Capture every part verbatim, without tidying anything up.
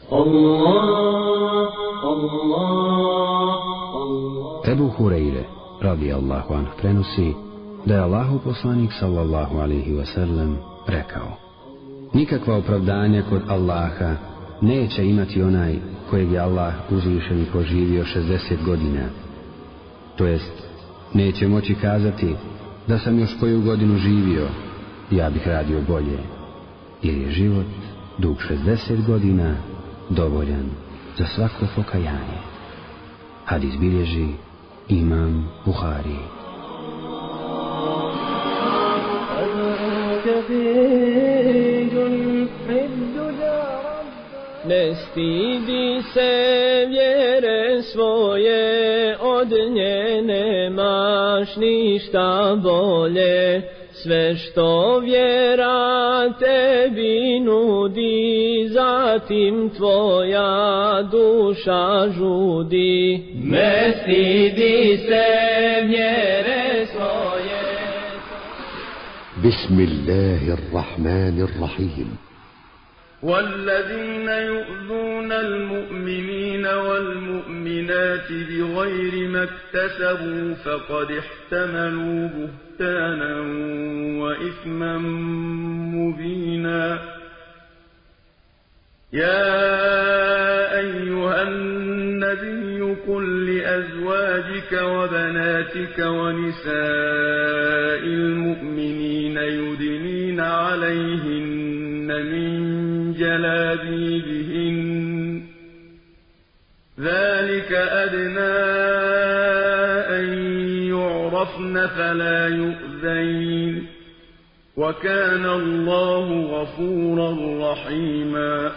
Allah, Allah, Allah. Ebu Hureyre, radijallahu anhu, prenosi da je Allahov poslanik sallallahu alejhi ve sellem rekao: nikakva opravdanja kod Allaha neće imati onaj kojeg je Allah uzvišeni poživio šezdeset godina. To jest, neće moći kazati da sam još koju godinu živio, ja bih radio bolje, jer je život dug šezdeset godina dovoljan za svako pokajanje. Hadis bilježi Imam Buhari. Ne stidi se vjere svoje, od nje nemaš ništa bolje. Sve što vjera tebi nudi, zatim tvoja duša žudi. Ne stidi se vjere svoje. Bismillahirrahmanirrahim. والذين يؤذون المؤمنين والمؤمنات بغير ما اكتسبوا فقد احتملوا بهتانا وإثما مبينا. يا أيها النبي قل لأزواجك وبناتك ونساء المؤمنين يدنين عليهن من جلابيبهن ذلك أدنى أن يعرفن فلا يؤذين وكان الله غفورا رحيما.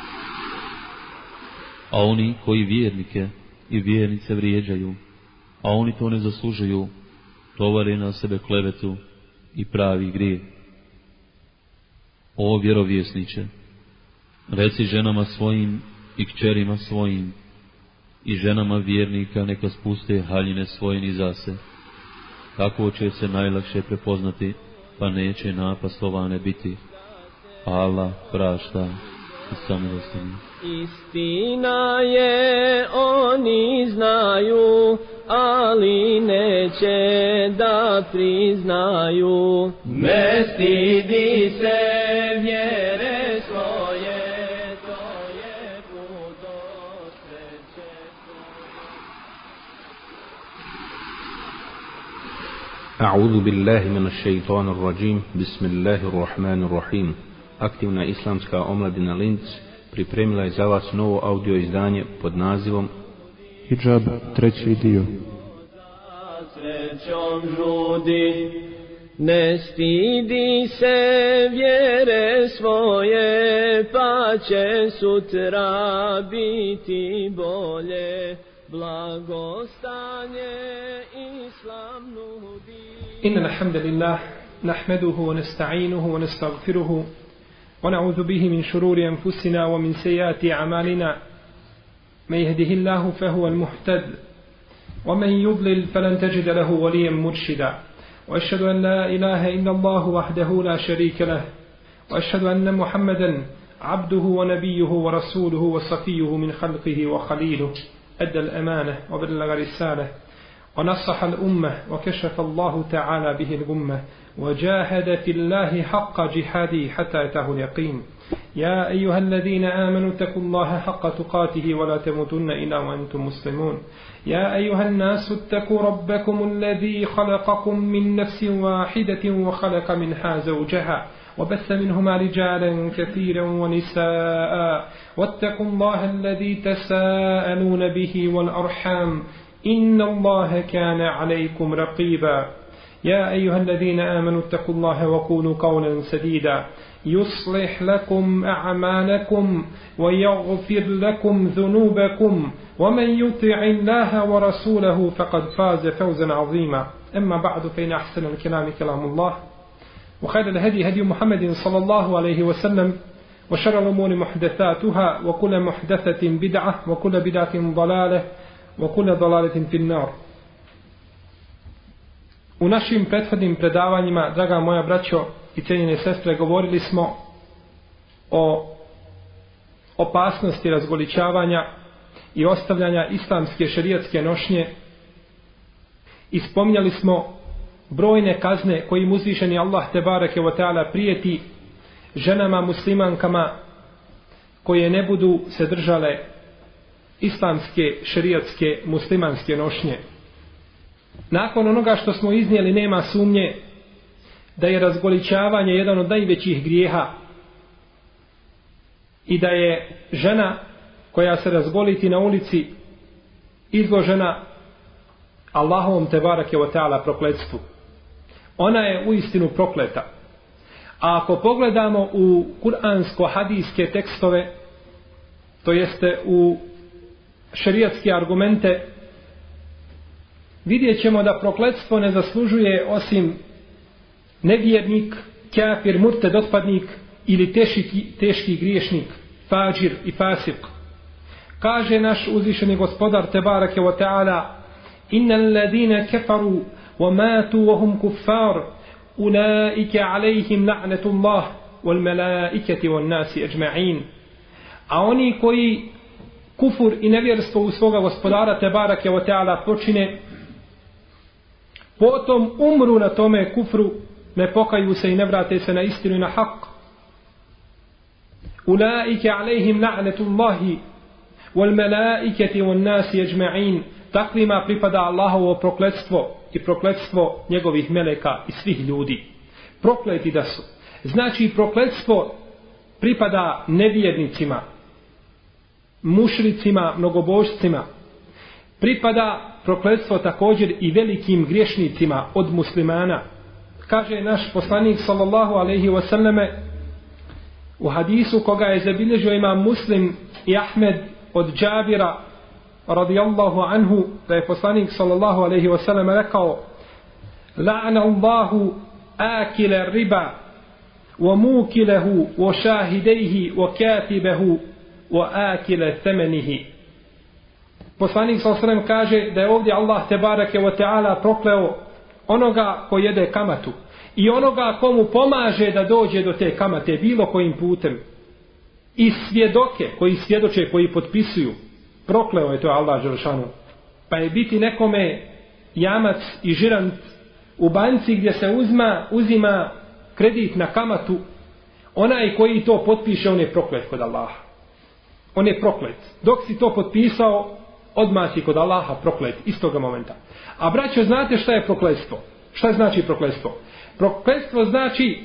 A oni koji vjernike i vjernice vrijeđaju, a oni to ne zaslužuju, tovare na sebe klevetu i pravi grijeh. O vjerovjesniče, reci ženama svojim i kćerima svojim i ženama vjernika neka spuste haljine svoje niza se. Tako će se najlakše prepoznati, pa neće napastovane biti. Allah prašta i samilostan. Istina je, oni znaju, ali neće da priznaju. Ne stidi se vjere svoje, to je put do sreće. A'udhu billahi minash shaitanir rajim. Bismillahir rahmanir rahim. Aktivna islamska omladina Linz pripremila je za vas novo audio izdanje pod nazivom Hidžab, treći dio. Srećom žudi, ne stidi se vjere svoje, pa će sutra biti bolje. Blagostanje islam nudi. Innal hamdalillah nahmaduhu wa nasta'inuhu wa nastaghfiruhu ونعوذ به من شرور أنفسنا ومن سيئات أعمالنا من يهده الله فهو المهتد ومن يضلل فلن تجد له وليا مرشدا وأشهد أن لا إله إلا الله وحده لا شريك له وأشهد أن محمدا عبده ونبيه ورسوله وصفيه من خلقه وخليله أدى الأمانة وبلغ الرسالة ونصح الأمة وكشف الله تعالى به الغمة وجاهد في الله حق جهاده حتى أتاه اليقين. يا أيها الذين آمنوا اتقوا الله حق تقاته ولا تموتن إلا وأنتم مسلمون. يا أيها الناس اتقوا ربكم الذي خلقكم من نفس واحدة وخلق منها زوجها وبث منهما رجالا كثيرا ونساء واتقوا الله الذي تساءلون به والأرحام إن الله كان عليكم رقيبا. يا أيها الذين آمنوا اتقوا الله وقولوا قولا سديدا يصلح لكم أعمالكم ويغفر لكم ذنوبكم ومن يطع الله ورسوله فقد فاز فوزا عظيما. أما بعد فإن أحسن الكلام كلام الله وخير الهدي هدي محمد صلى الله عليه وسلم وشر الأمور محدثاتها وكل محدثة بدعة وكل بدعة ضلالة وكل ضلالة في النار. U našim prethodnim predavanjima, draga moja braćo i cijenjene sestre, govorili smo o opasnosti razgoličavanja i ostavljanja islamske šerijatske nošnje i spominjali smo brojne kazne kojim uzvišeni Allah tebareke ve taala prijeti ženama muslimankama koje ne budu se držale islamske šerijatske muslimanske nošnje. Nakon onoga što smo iznijeli, nema sumnje da je razgoličavanje jedan od najvećih grijeha i da je žena koja se razgoliti na ulici izložena Allahovom tebareke ve taala prokletstvu. Ona je uistinu prokleta. A ako pogledamo u kuransko-hadijske tekstove, to jeste u šerijatske argumente, vidjet ćemo da prokletstvo ne zaslužuje osim nevjernik, kafir, murted, otpadnik ili teški, teški griješnik, fađir i fasik. Kaže naš uzvišeni gospodar tebareke ve taala: innal ladina kafaru wa matu wa hum kuffar ulaika alayhim la'natullah wal malaikati wan nasi ajma'in. A oni koji kufur i nevjerstvo u svoga gospodara tebareke ve taala počine, potom umru na tome kufru, ne pokaju se i ne vrate se na istinu i na hak. Ulaike alejhim la'natullahi wal malaikati wan nasi ajma'in. Takvima pripada Allahovo prokletstvo i prokletstvo njegovih meleka i svih ljudi. Prokleti da su. Znači prokletstvo pripada nevjernicima, mušricima, mnogobožcima. Pripada prokletstvo također i velikim griješnicima od muslimana. Kaže naš poslanik sallallahu alejhi ve selleme u hadisu koga je zabilježio imam Muslim i Ahmed od Džabira radijallahu anhu, da je poslanik sallallahu alejhi ve selleme rekao: la'ana Allahu akila riba wa mukilahu wa shahidayhi wa katibahu wa akila thamanihi. Poslanik sallallahu alejhi ve sellem kaže da je ovdje Allah tebareke ve taala prokleo onoga ko jede kamatu i onoga komu pomaže da dođe do te kamate bilo kojim putem, i svjedoke koji svjedoče, koji potpisuju. Prokleo je to Allah dželešanu. Pa je biti nekome jamac i žirant u banci gdje se uzma, uzima kredit na kamatu, onaj koji to potpiše, on je proklet kod Allaha. On je proklet. Dok si to potpisao, odmah si kod Allaha proklet istoga momenta. A braćo, znate šta je prokletstvo? Šta znači prokletstvo? Prokletstvo znači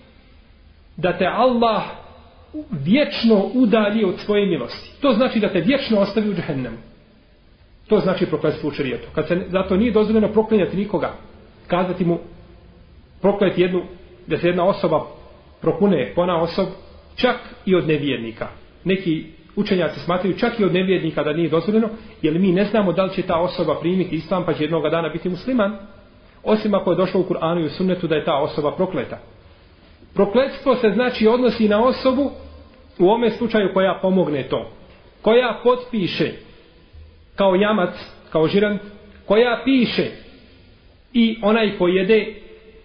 da te Allah vječno udalji od svoje milosti. To znači da te vječno ostavi u džehennemu. To znači prokletstvo u šerijetu. Kad se zato nije dozvoljeno proklinjati nikoga, kazati mu prokleti jednu, da se jedna osoba prokune pona osob, čak i od nevjernika. Neki učenjaci smatraju čak i od nevjernika da nije dozvoljeno, jer mi ne znamo da li će ta osoba primiti islam pa će jednog dana biti musliman, osim ako je došlo u Kur'anu i u sunnetu da je ta osoba prokleta. Prokletstvo se znači odnosi na osobu u ovome slučaju koja pomogne to, koja potpiše kao jamac, kao žirant, koja piše i onaj ko jede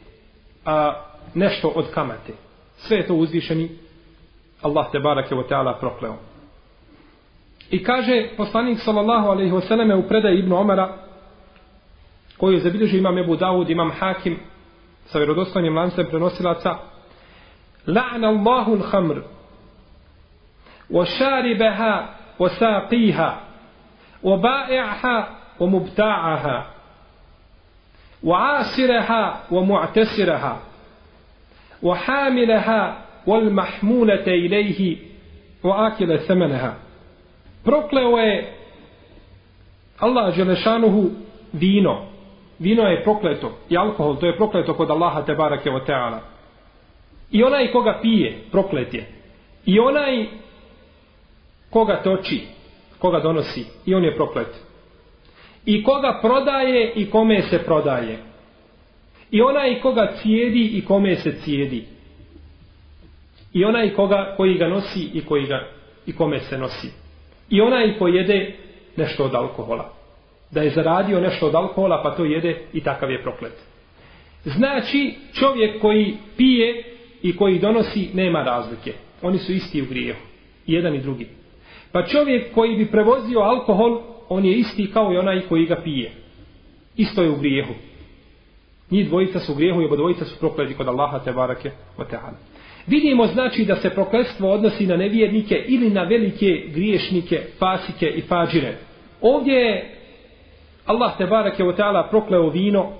a, nešto od kamate. Sve je to uzvišeni Allah tebareke ve taala prokleo. I kaže poslanik sallallahu alejhi ve selleme u predaji Ibn Omara, koju je zabilježio imam Ebu Davud, imam Hakim sa vjerodostojnim lancem prenosilaca: la'na Allahu al-khamr wa sharibaha wa saqiha wa ba'i'aha wa mubta'aha wa 'asiraha wa mu'tasiraha wa hamilaha wal mahmulata ilayhi wa akila thamanaha. Prokleo je Allah dželešanuhu vino. Vino je prokleto i alkohol, to je prokleto kod Allaha tebareke ve taala. I onaj koga pije, proklet je. I onaj koga toči, koga donosi, i on je proklet. I koga prodaje i kome se prodaje. I onaj koga cijedi i kome se cijedi. I onaj koga, koji ga nosi i, koji ga, i kome se nosi. I onaj ko jede nešto od alkohola. Da je zaradio nešto od alkohola pa to jede, i takav je proklet. Znači čovjek koji pije i koji donosi nema razlike. Oni su isti u grijehu. Jedan i drugi. Pa čovjek koji bi prevozio alkohol, on je isti kao i onaj koji ga pije. Isto je u grijehu. Njih dvojica su u grijehu i oba dvojica su prokleti kod Allaha tebarake wa ta'ala. Vidimo znači da se prokletstvo odnosi na nevjernike ili na velike griješnike, fasike i fadžire. Ovdje je Allah tebarake wa ta'ala prokleo vino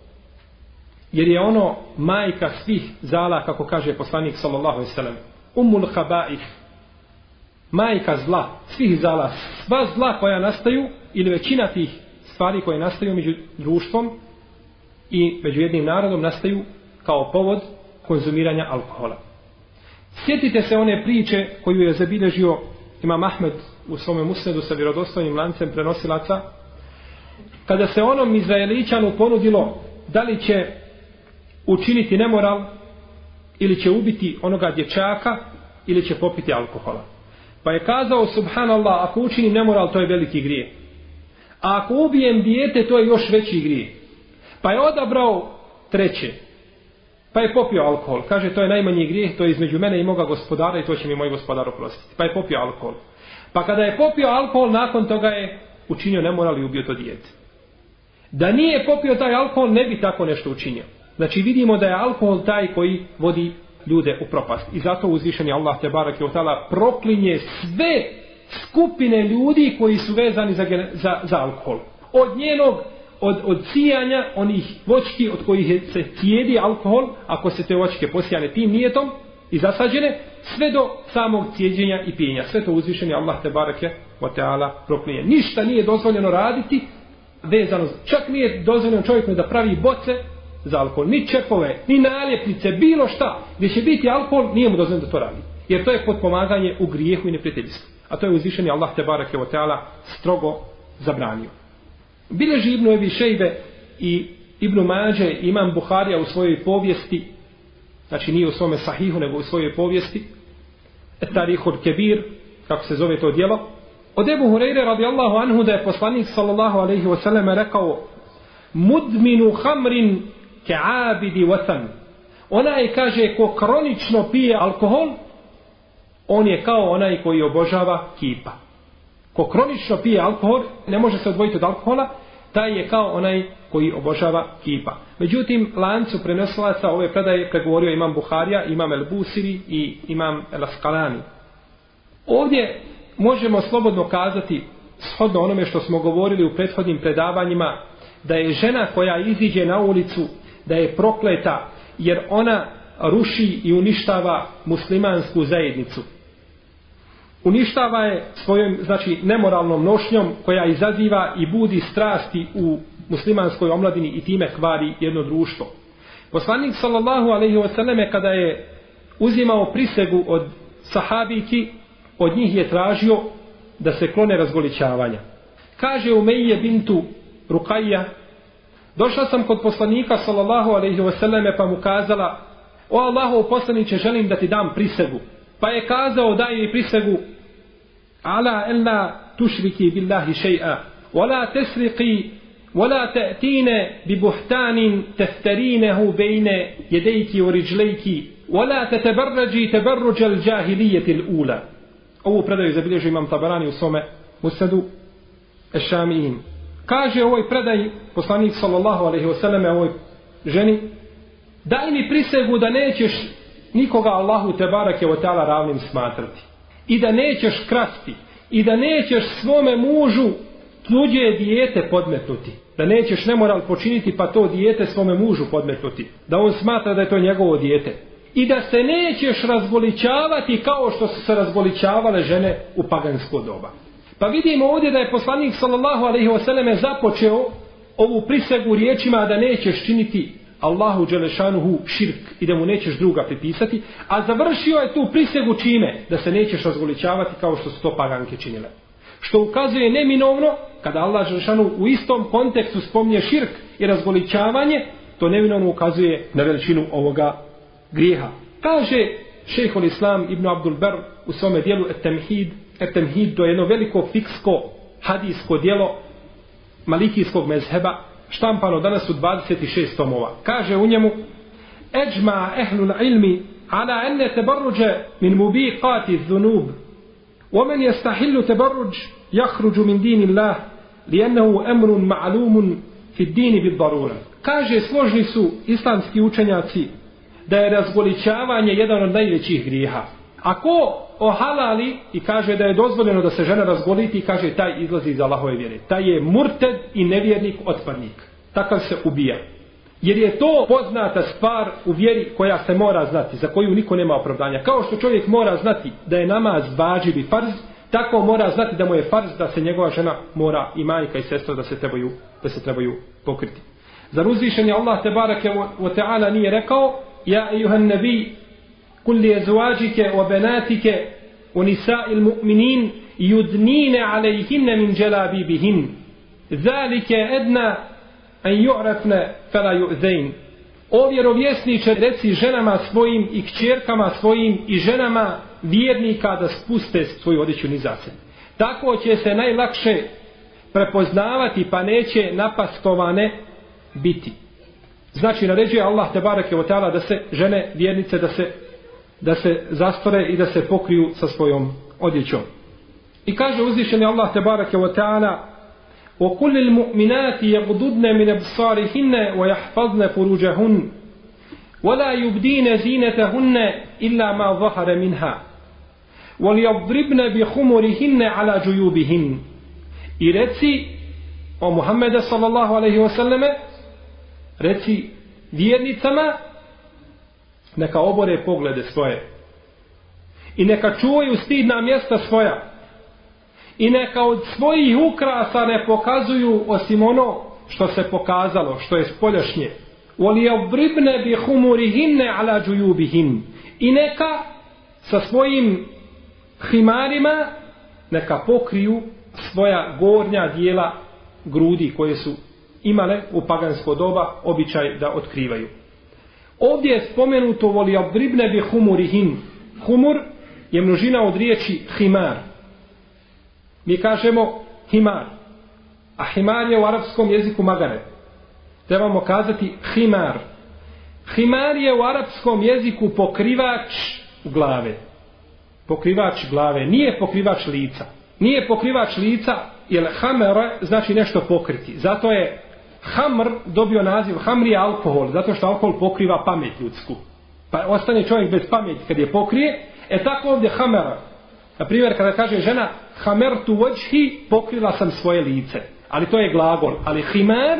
jer je ono majka svih zala, kako kaže poslanik sallallahu alejhi ve sellem. Ummul khaba'ith. Majka zla, svih zala, sva zla koja nastaju ili većina tih stvari koje nastaju među društvom i među jednim narodom nastaju kao povod konzumiranja alkohola. Sjetite se one priče koju je zabilježio Imam Ahmed u svome musnedu sa vjerodostojnim lancem prenosilaca, kada se onom Izraeličanu ponudilo da li će učiniti nemoral ili će ubiti onoga dječaka ili će popiti alkohola. Pa je kazao, subhanallah, ako učinim nemoral, to je veliki grije. A ako ubijem dijete, to je još veći grije. Pa je odabrao treće. Pa je popio alkohol. Kaže, to je najmanji grijeh, to je između mene i moga gospodara i to će mi moj gospodar oprostiti. Pa je popio alkohol. Pa kada je popio alkohol, nakon toga je učinio nemoral i ubio to dijete. Da nije popio taj alkohol, ne bi tako nešto učinio. Znači vidimo da je alkohol taj koji vodi ljude u propast. I zato uzvišeni Allah tebareke ve taala proklinje sve skupine ljudi koji su vezani za, za, za alkohol. Od njenog, od, od sijanja onih voćki od kojih se cijedi alkohol, ako se te voćke posijane tim nijetom i zasađene, sve do samog cijeđenja i pijenja. Sve to uzvišeni Allah tebareke ve taala proklinje. Ništa nije dozvoljeno raditi vezano, čak nije dozvoljeno čovjeku da pravi boce za alkohol, ni čepove, ni naljepnice, bilo šta, gdje će biti alkohol, nije mu dozvoljeno da to radi. Jer to je potpomaganje u grijehu i neprijateljstvu. A to je uzvišeni Allah tebareke ve taala strogo zabranio. Bileži Ibnu Ebi Šejbe i Ibnu Mađe, Imam Buharija u svojoj povijesti, znači nije u svome sahihu, nego u svojoj povijesti, Et-Tarihul Kebir, kako se zove to djelo, od Ebu Hureyre radijallahu anhu da je poslanik sallallahu alejhi ve sellem rekao: mudminu hamrin ke'abidi watan. Onaj, kaže, ko kronično pije alkohol, on je kao onaj koji obožava kipa. Ko kronično pije alkohol, ne može se odvojiti od alkohola, taj je kao onaj koji obožava kipa. Međutim, lancu prenosilaca ove predaje pregovorio Imam Buharija, Imam El Busiri i Imam El Askalani. Ovdje možemo slobodno kazati, shodno onome što smo govorili u prethodnim predavanjima, da je žena koja iziđe na ulicu, da je prokleta, jer ona ruši i uništava muslimansku zajednicu. Uništava je svojom, znači, nemoralnom nošnjom koja izaziva i budi strasti u muslimanskoj omladini i time kvari jedno društvo. Poslanik sallallahu alejhi ve selleme kada je uzimao prisegu od sahabiki, od njih je tražio da se klone razgoličavanja. Kaže Umejje bintu Rukajja: došla sam kod poslanika sallallahu alejhi ve selleme pa mu kazala: o Allahov poslanice, želim da ti dam prisegu. Pa je kazao: daj mi prisegu ala ella tušriki billahi še'a wala tesriqi wala ta'tine bi buhtanin teftarinehu bejne jedejki u riđlejki wala tetebarrađi tebarruđal džahilijeti l'ula. Ovu predaju zabilježu Imam Tabarani u svome musnadu Ešami'in. Kaže u ovoj predaji poslanik sallallahu alejhi ve selleme ovoj ženi: daj mi prisegu da nećeš nikoga Allahu tebareke ve taala ravnim smatrati i da nećeš krasti i da nećeš svome mužu tuđe dijete podmetnuti, da nećeš nemoral počiniti pa to dijete svome mužu podmetnuti, da on smatra da je to njegovo dijete, i da se nećeš razgoličavati kao što su se razgoličavale žene u pagansko doba. Pa vidimo ovdje da je poslanik sallallahu alejhi ve selleme započeo ovu prisegu riječima da nećeš činiti Allahu dželešanuhu širk i da mu nećeš druga pripisati, a završio je tu prisegu čime? Da se nećeš razgoličavati kao što su to paganke činile. Što ukazuje neminovno, kada Allah dželešanuhu u istom kontekstu spominje širk i razgoličavanje, to neminovno ukazuje na veličinu ovoga grijeha. Kaže šejhul Islam Ibn Abdul Ber u svome dijelu Et-Temhid, Et-Temhid to je jedno veliko fiksko hadijsko dijelo malikijskog mezheba, štampano danas u dvadeset šest tomova. Kaže u njemu: eđma ehlul ilmi ala enne tebarruđe min mubiqati dhunub ومن يستحل تبرج يخرج من دين الله لأنه أمر معلوم في الدين بالضرورة. Kaže, složni su islamski učenjaci da je razgoličavanje jedan od najvećih grijeha. Ako ohalali i kaže da je dozvoljeno da se žena razgoliti, kaže taj izlazi iz Allahove vjere. Taj je murted i nevjernik, otpadnik. Takav se ubija. Jer je to poznata stvar u vjeri koja se mora znati, za koju niko nema opravdanja. Kao što čovjek mora znati da je namaz vađib i farz, tako mora znati da mu je farz da se njegova žena mora i majka i sestra da se trebaju, da se trebaju pokriti. Zar uzvišen je Allah tebareke wa ta'ala nije rekao: Ja ejuhan nabi kul li azwajike wa banatike wa nisa'il mu'minin yudnine alejhinne min jalabibihin zalike edna an yu'rafna fala yu'zain. O vjerovjesniče, reci ženama svojim i kćerkama svojim i ženama vjernika da spuste svoju odjeću niza se. Tako će se najlakše prepoznavati, pa neće napastovane biti. Znači, naređuje Allah tebareke ve taala da se žene vjernice da se da se zastore i da se pokriju sa svojom odjećom. I kaže uzvišeni Allah tebareke ve taala: وَقُلِ الْمُؤْمِنَاتِ يَغْضُضْنَ مِنْ أَبْصَارِهِنَّ وَيَحْفَظْنَ فُرُوجَهُنَّ وَلَا يُبْدِينَ زِينَتَهُنَّ إِلَّا مَا ظَهَرَ مِنْهَا وَلْيَضْرِبْنَ بِخُمُرِهِنَّ عَلَى جُيُوبِهِنَّ. I reci o Muhammeda sallallahu alejhi ve selleme, reci vjernicama neka obore poglede svoje i neka čuvaju stidna mjesta svoja i neka od svojih ukrasa ne pokazuju osim ono što se pokazalo, što je spoljašnje. وَلِيَضْرِبْنَ بِخُمُرِهِنَّ عَلَى جُيُوبِهِنَّ. I neka sa svojim himarima neka pokriju svoja gornja dijela grudi koje su imale u pagansko doba običaj da otkrivaju. Ovdje je spomenuto وَلِيَضْرِبْنَ بِخُمُرِهِنَّ. Humur je množina od riječi himar. Mi kažemo himar, a himar je u arapskom jeziku magare. Trebamo kazati himar. Himar je u arapskom jeziku pokrivač glave. Pokrivač glave, nije pokrivač lica. Nije pokrivač lica, jer hamer znači nešto pokriti. Zato je hamr dobio naziv, hamr je alkohol, zato što alkohol pokriva pamet ljudsku. Pa ostane čovjek bez pameti kad je pokrije. E tako ovdje hamer. Na primjer, kada kaže žena hamertu vajhi, pokrila sam svoje lice. Ali to je glagol. Ali himar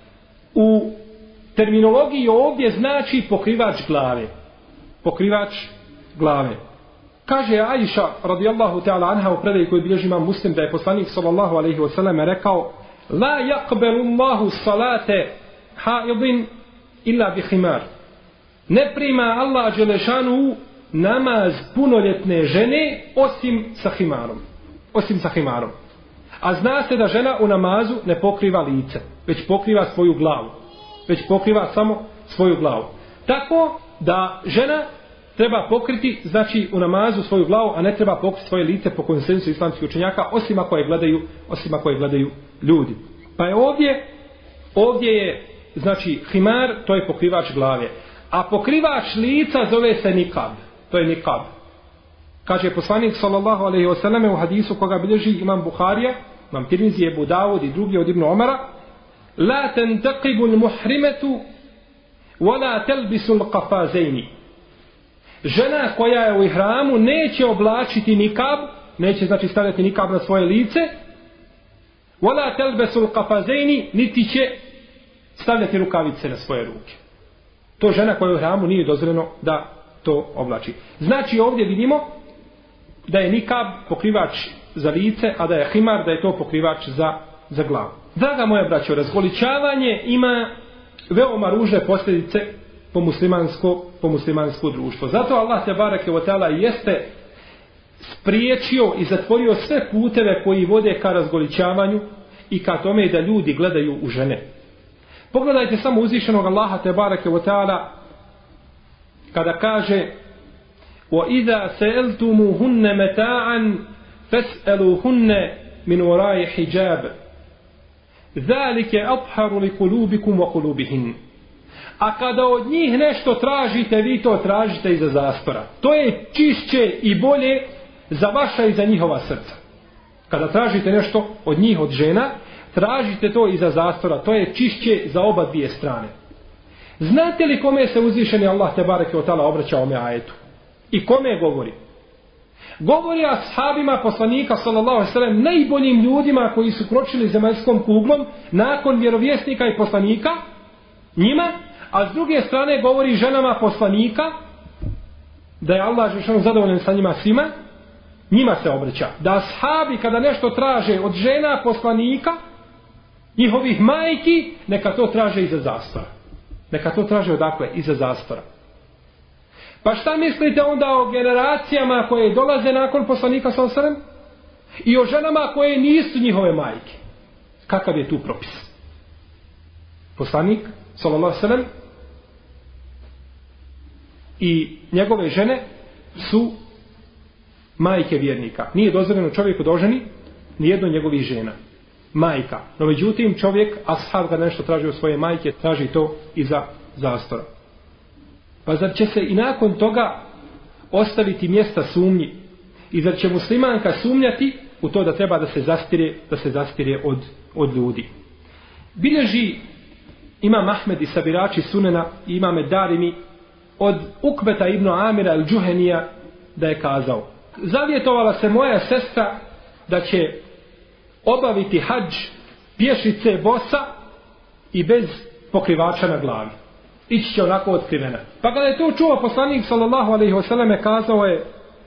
u terminologiji ovdje znači pokrivač glave. Pokrivač glave. Kaže Aisha radijallahu ta'ala anha u predaji koji bilježi imam Muslim da je poslanik sallallahu alejhi ve sellem rekao: La yaqbalu Allahu salate haidin illa bi himar. Ne prima Allah dželešanu namaz punoljetne žene osim sa himarom. Osim sa himarom. A zna se da žena u namazu ne pokriva lice, već pokriva svoju glavu. Već pokriva samo svoju glavu. Tako da žena treba pokriti, znači u namazu svoju glavu, a ne treba pokriti svoje lice po konsensu islamskih učenjaka, osim ako je gledaju, osim ako je gledaju ljudi. Pa je ovdje, ovdje je, znači himar, to je pokrivač glave. A pokrivač lica zove se nikab. To je nikab. Kaže poslanik sallallahu alejhi ve selleme u hadisu koga bilježi imam Buharija, imam Tirmizi, Ebu Davud i drugi od Ibn Omara: La tantaqibu al-muhrimatu wa la talbisu al-qafazaini. Žena koja je u ihramu neće oblačiti nikab, neće znači stavljati nikab na svoje lice, wa la talbisu al-qafazaini, niti će stavljati rukavice na svoje ruke. To žena koja je u ihramu nije dozvoljeno da to oblači. Znači ovdje vidimo da je nikab pokrivač za lice, a da je himar, da je to pokrivač za, za glavu. Draga moja braćo, razgoličavanje ima veoma ružne posljedice po muslimansko, po muslimansko društvo. Zato Allah te bareke ve taala jeste spriječio i zatvorio sve puteve koji vode ka razgoličavanju i ka tome da ljudi gledaju u žene. Pogledajte samo uzvišenog Allaha te bareke ve taala kada kaže: وَإِذَا سَأَلْتُمُهُنَّ مَتَاعًا فَاسْأَلُوهُنَّ مِنْ وَرَاءِ حِجَابٍ ذَلِكَ أَطْهَرُ لِقُلُوبِكُمْ وَقُلُوبِهِنَّ. A kada od njih nešto tražite, vi to tražite iza zastora. To je čišće i bolje za vaša i za njihova srca. Kada tražite nešto od njih, od žena, tražite to iza zastora. To je čišće za oba dvije strane. Znate li kome se uzvišeni Allah te bareke ve taala obraća ome ajetu? I kome govori? Govori ashabima poslanika sallallahu alejhi ve sellem, najboljim ljudima koji su kročili zemaljskom kuglom nakon vjerovjesnika i poslanika, njima, a s druge strane govori ženama poslanika, da je Allah dželle zadovoljan sa njima svima, njima se obraća. Da ashabi kada nešto traže od žena poslanika, njihovih majki, neka to traže iza zastora. Neka to traže odakle? Iza zastora. Pa šta mislite onda o generacijama koje dolaze nakon poslanika sallallahu alejhi ve sellem i o ženama koje nisu njihove majke? Kakav je tu propis? Poslanik sallallahu alejhi ve sellem i njegove žene su majke vjernika. Nije dozvoljeno čovjeku da oženi nijedno njegovih žena. Majka. No međutim čovjek, ashab kada nešto traži od svoje majke, traži to iza zastora. Pa zar će se i nakon toga ostaviti mjesta sumnji? I zar će muslimanka sumnjati u to da treba da se zastire, da se zastire od, od ljudi? Bilježi imam Ahmed i sabirači sunena i imame Darimi od Ukbeta ibn Amira al-Džuhenija da je kazao: zavjetovala se moja sestra da će obaviti hadž pješice bosa i bez pokrivača na glavi. Ići će onako otkrivena. Pa kada je to čuo poslanik sallallahu alejhi ve selleme, kazao je: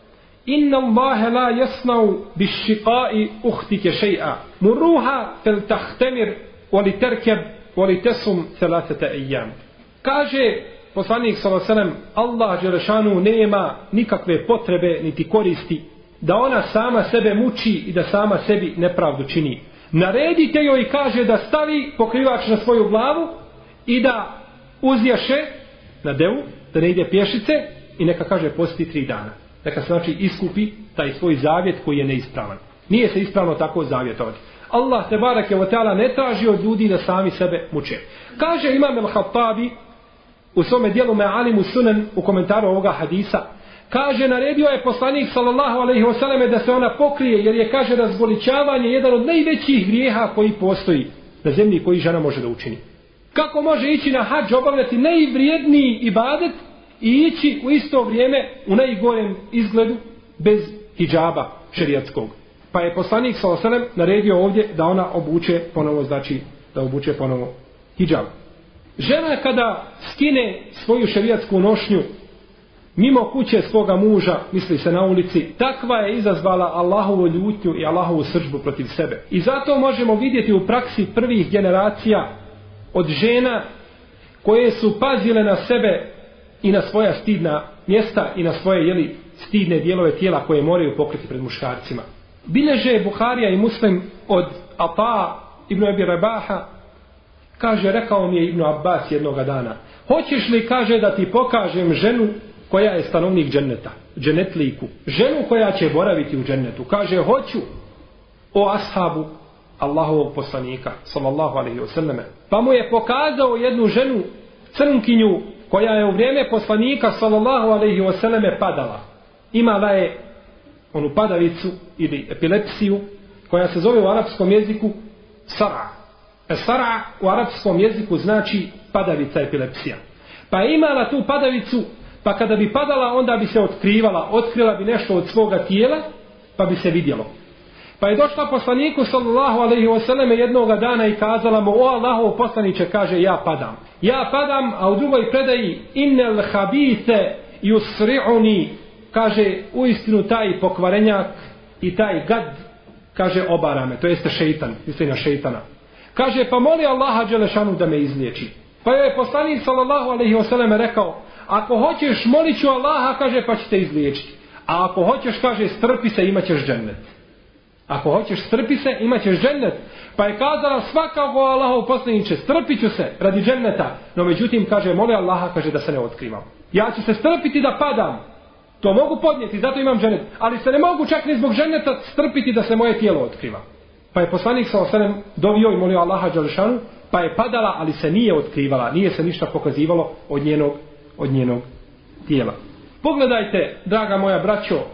inna Allahe la yasna'u bish-shiqa'i uhtike shay'a muruha fel tahtamir wa li tarkab wa li tasum thalathata ayyam. Kaže poslanik sallallahu alejhi ve sellem, Allah dželešanu nema nikakve potrebe niti koristi da ona sama sebe muči i da sama sebi nepravdu čini. Naredite joj i kaže da stavi pokrivač na svoju glavu i da uzjaše na devu, da ne ide pješice i neka kaže posti tri dana. Neka znači iskupi taj svoj zavjet koji je neispravan. Nije se ispravno tako zavjetovati. Allah te bareke ve taala ne traži od ljudi da sami sebe muče. Kaže imam el-Hattabi u svome dijelu Me'alimu Sunan u komentaru ovoga hadisa, kaže naredio je poslanik sallallahu alejhi ve selleme da se ona pokrije, jer je, kaže, razgoličavanje jedan od najvećih grijeha koji postoji na zemlji koji žena može da učini. Kako može ići na hadž, obavljati najvrijedniji ibadet i ići u isto vrijeme u najgorem izgledu bez hidžaba šerijatskog? Pa je poslanik sallallahu alejhi ve sellem naredio ovdje da ona obuče ponovo, znači da obuče ponovo hidžab. Žena kada skine svoju šerijatsku nošnju mimo kuće svoga muža, misli se na ulici, takva je izazvala Allahovu ljutnju i Allahovu srdžbu protiv sebe. I zato možemo vidjeti u praksi prvih generacija od žena koje su pazile na sebe i na svoja stidna mjesta i na svoje, jeli, stidne dijelove tijela koje moraju pokriti pred muškarcima. Bilježe Buharija i Muslim od Ata ibn Abi Rabaha, kaže, rekao mi je Ibn Abbas jednoga dana: hoćeš li, kaže, da ti pokažem ženu koja je stanovnik dženneta, dženetliku, ženu koja će boraviti u džennetu? Kaže, hoću, o ashabu Allahovog poslanika sallallahu alejhi ve selleme. Pa mu je pokazao jednu ženu, crnkinju, koja je u vrijeme poslanika sallallahu alejhi ve selleme padala. Imala je onu padavicu ili epilepsiju koja se zove u arapskom jeziku sara. Sara u arapskom jeziku znači padavica, epilepsija. Pa je imala tu padavicu, pa kada bi padala onda bi se otkrivala, otkrila bi nešto od svoga tijela, pa bi se vidjelo. Pa je došla poslaniku sallallahu alejhi ve selleme jednoga dana i kazala mu: o Allahov poslaniče, kaže, ja padam. Ja padam, a u drugoj predaji innel habite yusri'uni, kaže, uistinu taj pokvarenjak i taj gad, kaže, obara me, to jeste šeitan, misli na šeitana. Kaže, pa moli Allaha dželešanu da me izliječi. Pa je poslanik sallallahu alejhi ve selleme rekao: ako hoćeš, molit ću Allaha, kaže, pa će te izliječiti. A ako hoćeš, kaže, strpi se, imat ćeš džennet. Ako hoćeš, strpi se, imat ćeš džennet. Pa je kazala: svakako Allahov poslaniče, strpit ću se radi dženneta. No međutim, kaže, moli Allaha, kaže, da se ne otkrivam. Ja ću se strpiti da padam. To mogu podnijeti, zato imam džennet. Ali se ne mogu čak ni zbog dženneta strpiti da se moje tijelo otkriva. Pa je poslanik sallallahu alejhi ve sellem dovio i molio Allaha dželešanu, pa je padala, ali se nije otkrivala, nije se ništa pokazivalo od njenog, od njenog tijela. Pogledajte, draga moja braćo,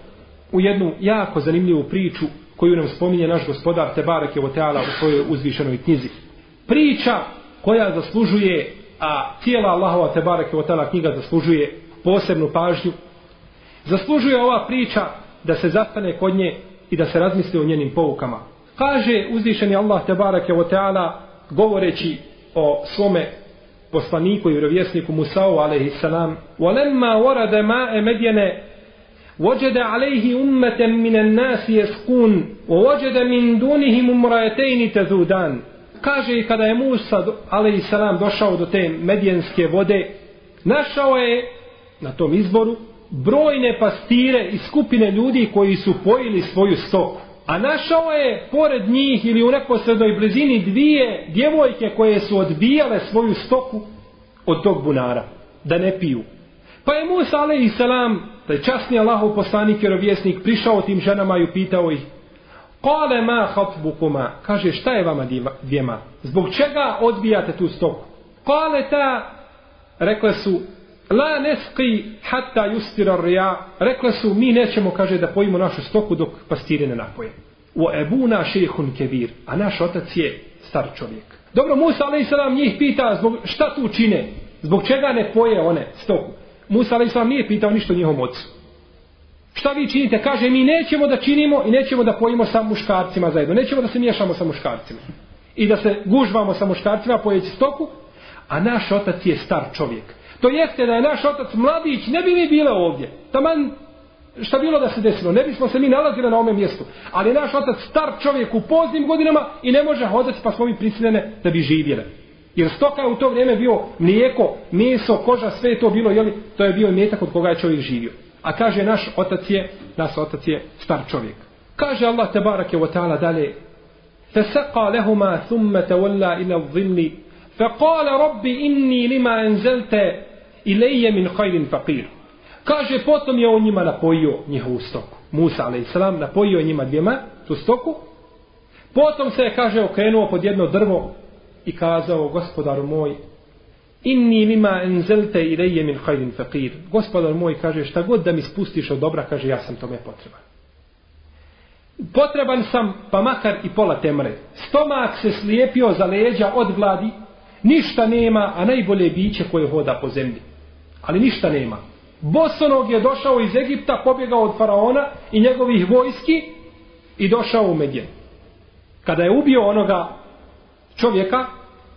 u jednu jako zanimljivu priču koju nam spominje naš gospodar Tebareke ve Teala u svojoj uzvišenoj knjizi. Priča koja zaslužuje, a cijela Allahova Tebareke ve Teala knjiga zaslužuje posebnu pažnju. Zaslužuje ova priča da se zastane kod nje i da se razmisli o njenim poukama. Kaže uzvišeni Allah Tebareke ve Teala govoreći o svome poslaniku i vjerovjesniku Musa'u alejhi selam: "Walamma warada ma'a Madyana wajada alayhi ummatan minan nas yasqun wa wajada min dunihim imra'atayn tazudan." Kaže, kada je Musa alejhi selam došao do te medjenske vode, našao je na tom izvoru brojne pastire i skupine ljudi koji su pojili svoju stoku. A našao je pored njih ili u neposrednoj blizini dvije djevojke koje su odbijale svoju stoku od tog bunara, da ne piju. Pa je Musa alejhi selam, taj časni Allahov poslanik i vjerovjesnik, prišao tim ženama i upitao ih: "Qale ma khatbukuma?" Kaže, šta je vama dvijema? Zbog čega odbijate tu stoku? Qale ta, rekle su: "La nesqi hatta yustira ar-riya." Rekle su, mi nećemo, kaže, da pojimo našu stoku dok pastiri ne napoje. Wa abuna shaykhun kabir, a naš otac je star čovjek. Dobro, Musa alejhi selam njih pita zbog šta tu čine, zbog čega ne poje one stoku. Musa alejhi selam nije pitao ništa o njihovom ocu. Šta vi činite? Kaže, mi nećemo da činimo i nećemo da pojimo sa muškarcima zajedno. Nećemo da se miješamo sa muškarcima. I da se gužvamo sa muškarcima pojeći stoku, a naš otac je star čovjek. To jeste da je naš otac mladić, ne bi mi bile ovdje. Taman šta bilo da se desilo, ne bismo se mi nalazili na ovom mjestu. Ali naš otac star čovjek u poznim godinama i ne može hodati, pa smo mi prisiljene da bi živjeli. Jer stoka je u to vrijeme bio mlijeko, meso, koža, sve je to bilo, jeli, to je bio imetak od koga je čovjek živio. A kaže, naš otac je, naš otac je star čovjek. Kaže Allah Tebareke ve Teala dalje: "Fasaqa lahuma thumma tawalla ila adh-dhilli faqala rabbi inni lima anzalta ilayya min khayrin faqir." Kaže, potom je on njima napojio njihovu stoku. Musa alejhi selam napojio njima dvijema tu stoku. Potom se je, kaže, okrenuo pod jedno drvo i kazao: "Gospodaru moj, inni lima anzalta ilayya min khayrin faqir." Gospodar moj, kaže, šta god da mi spustiš od dobra, kaže, ja sam tome potreban. Potreban sam, pa makar i pola temre. Stomak se slijepio za leđa od gladi, ništa nema, a najbolje biće koje hoda po zemlji. Ali ništa nema. Bosonog je došao iz Egipta, pobjegao od faraona i njegovih vojski i došao u Medjen. Kada je ubio onoga čovjeka,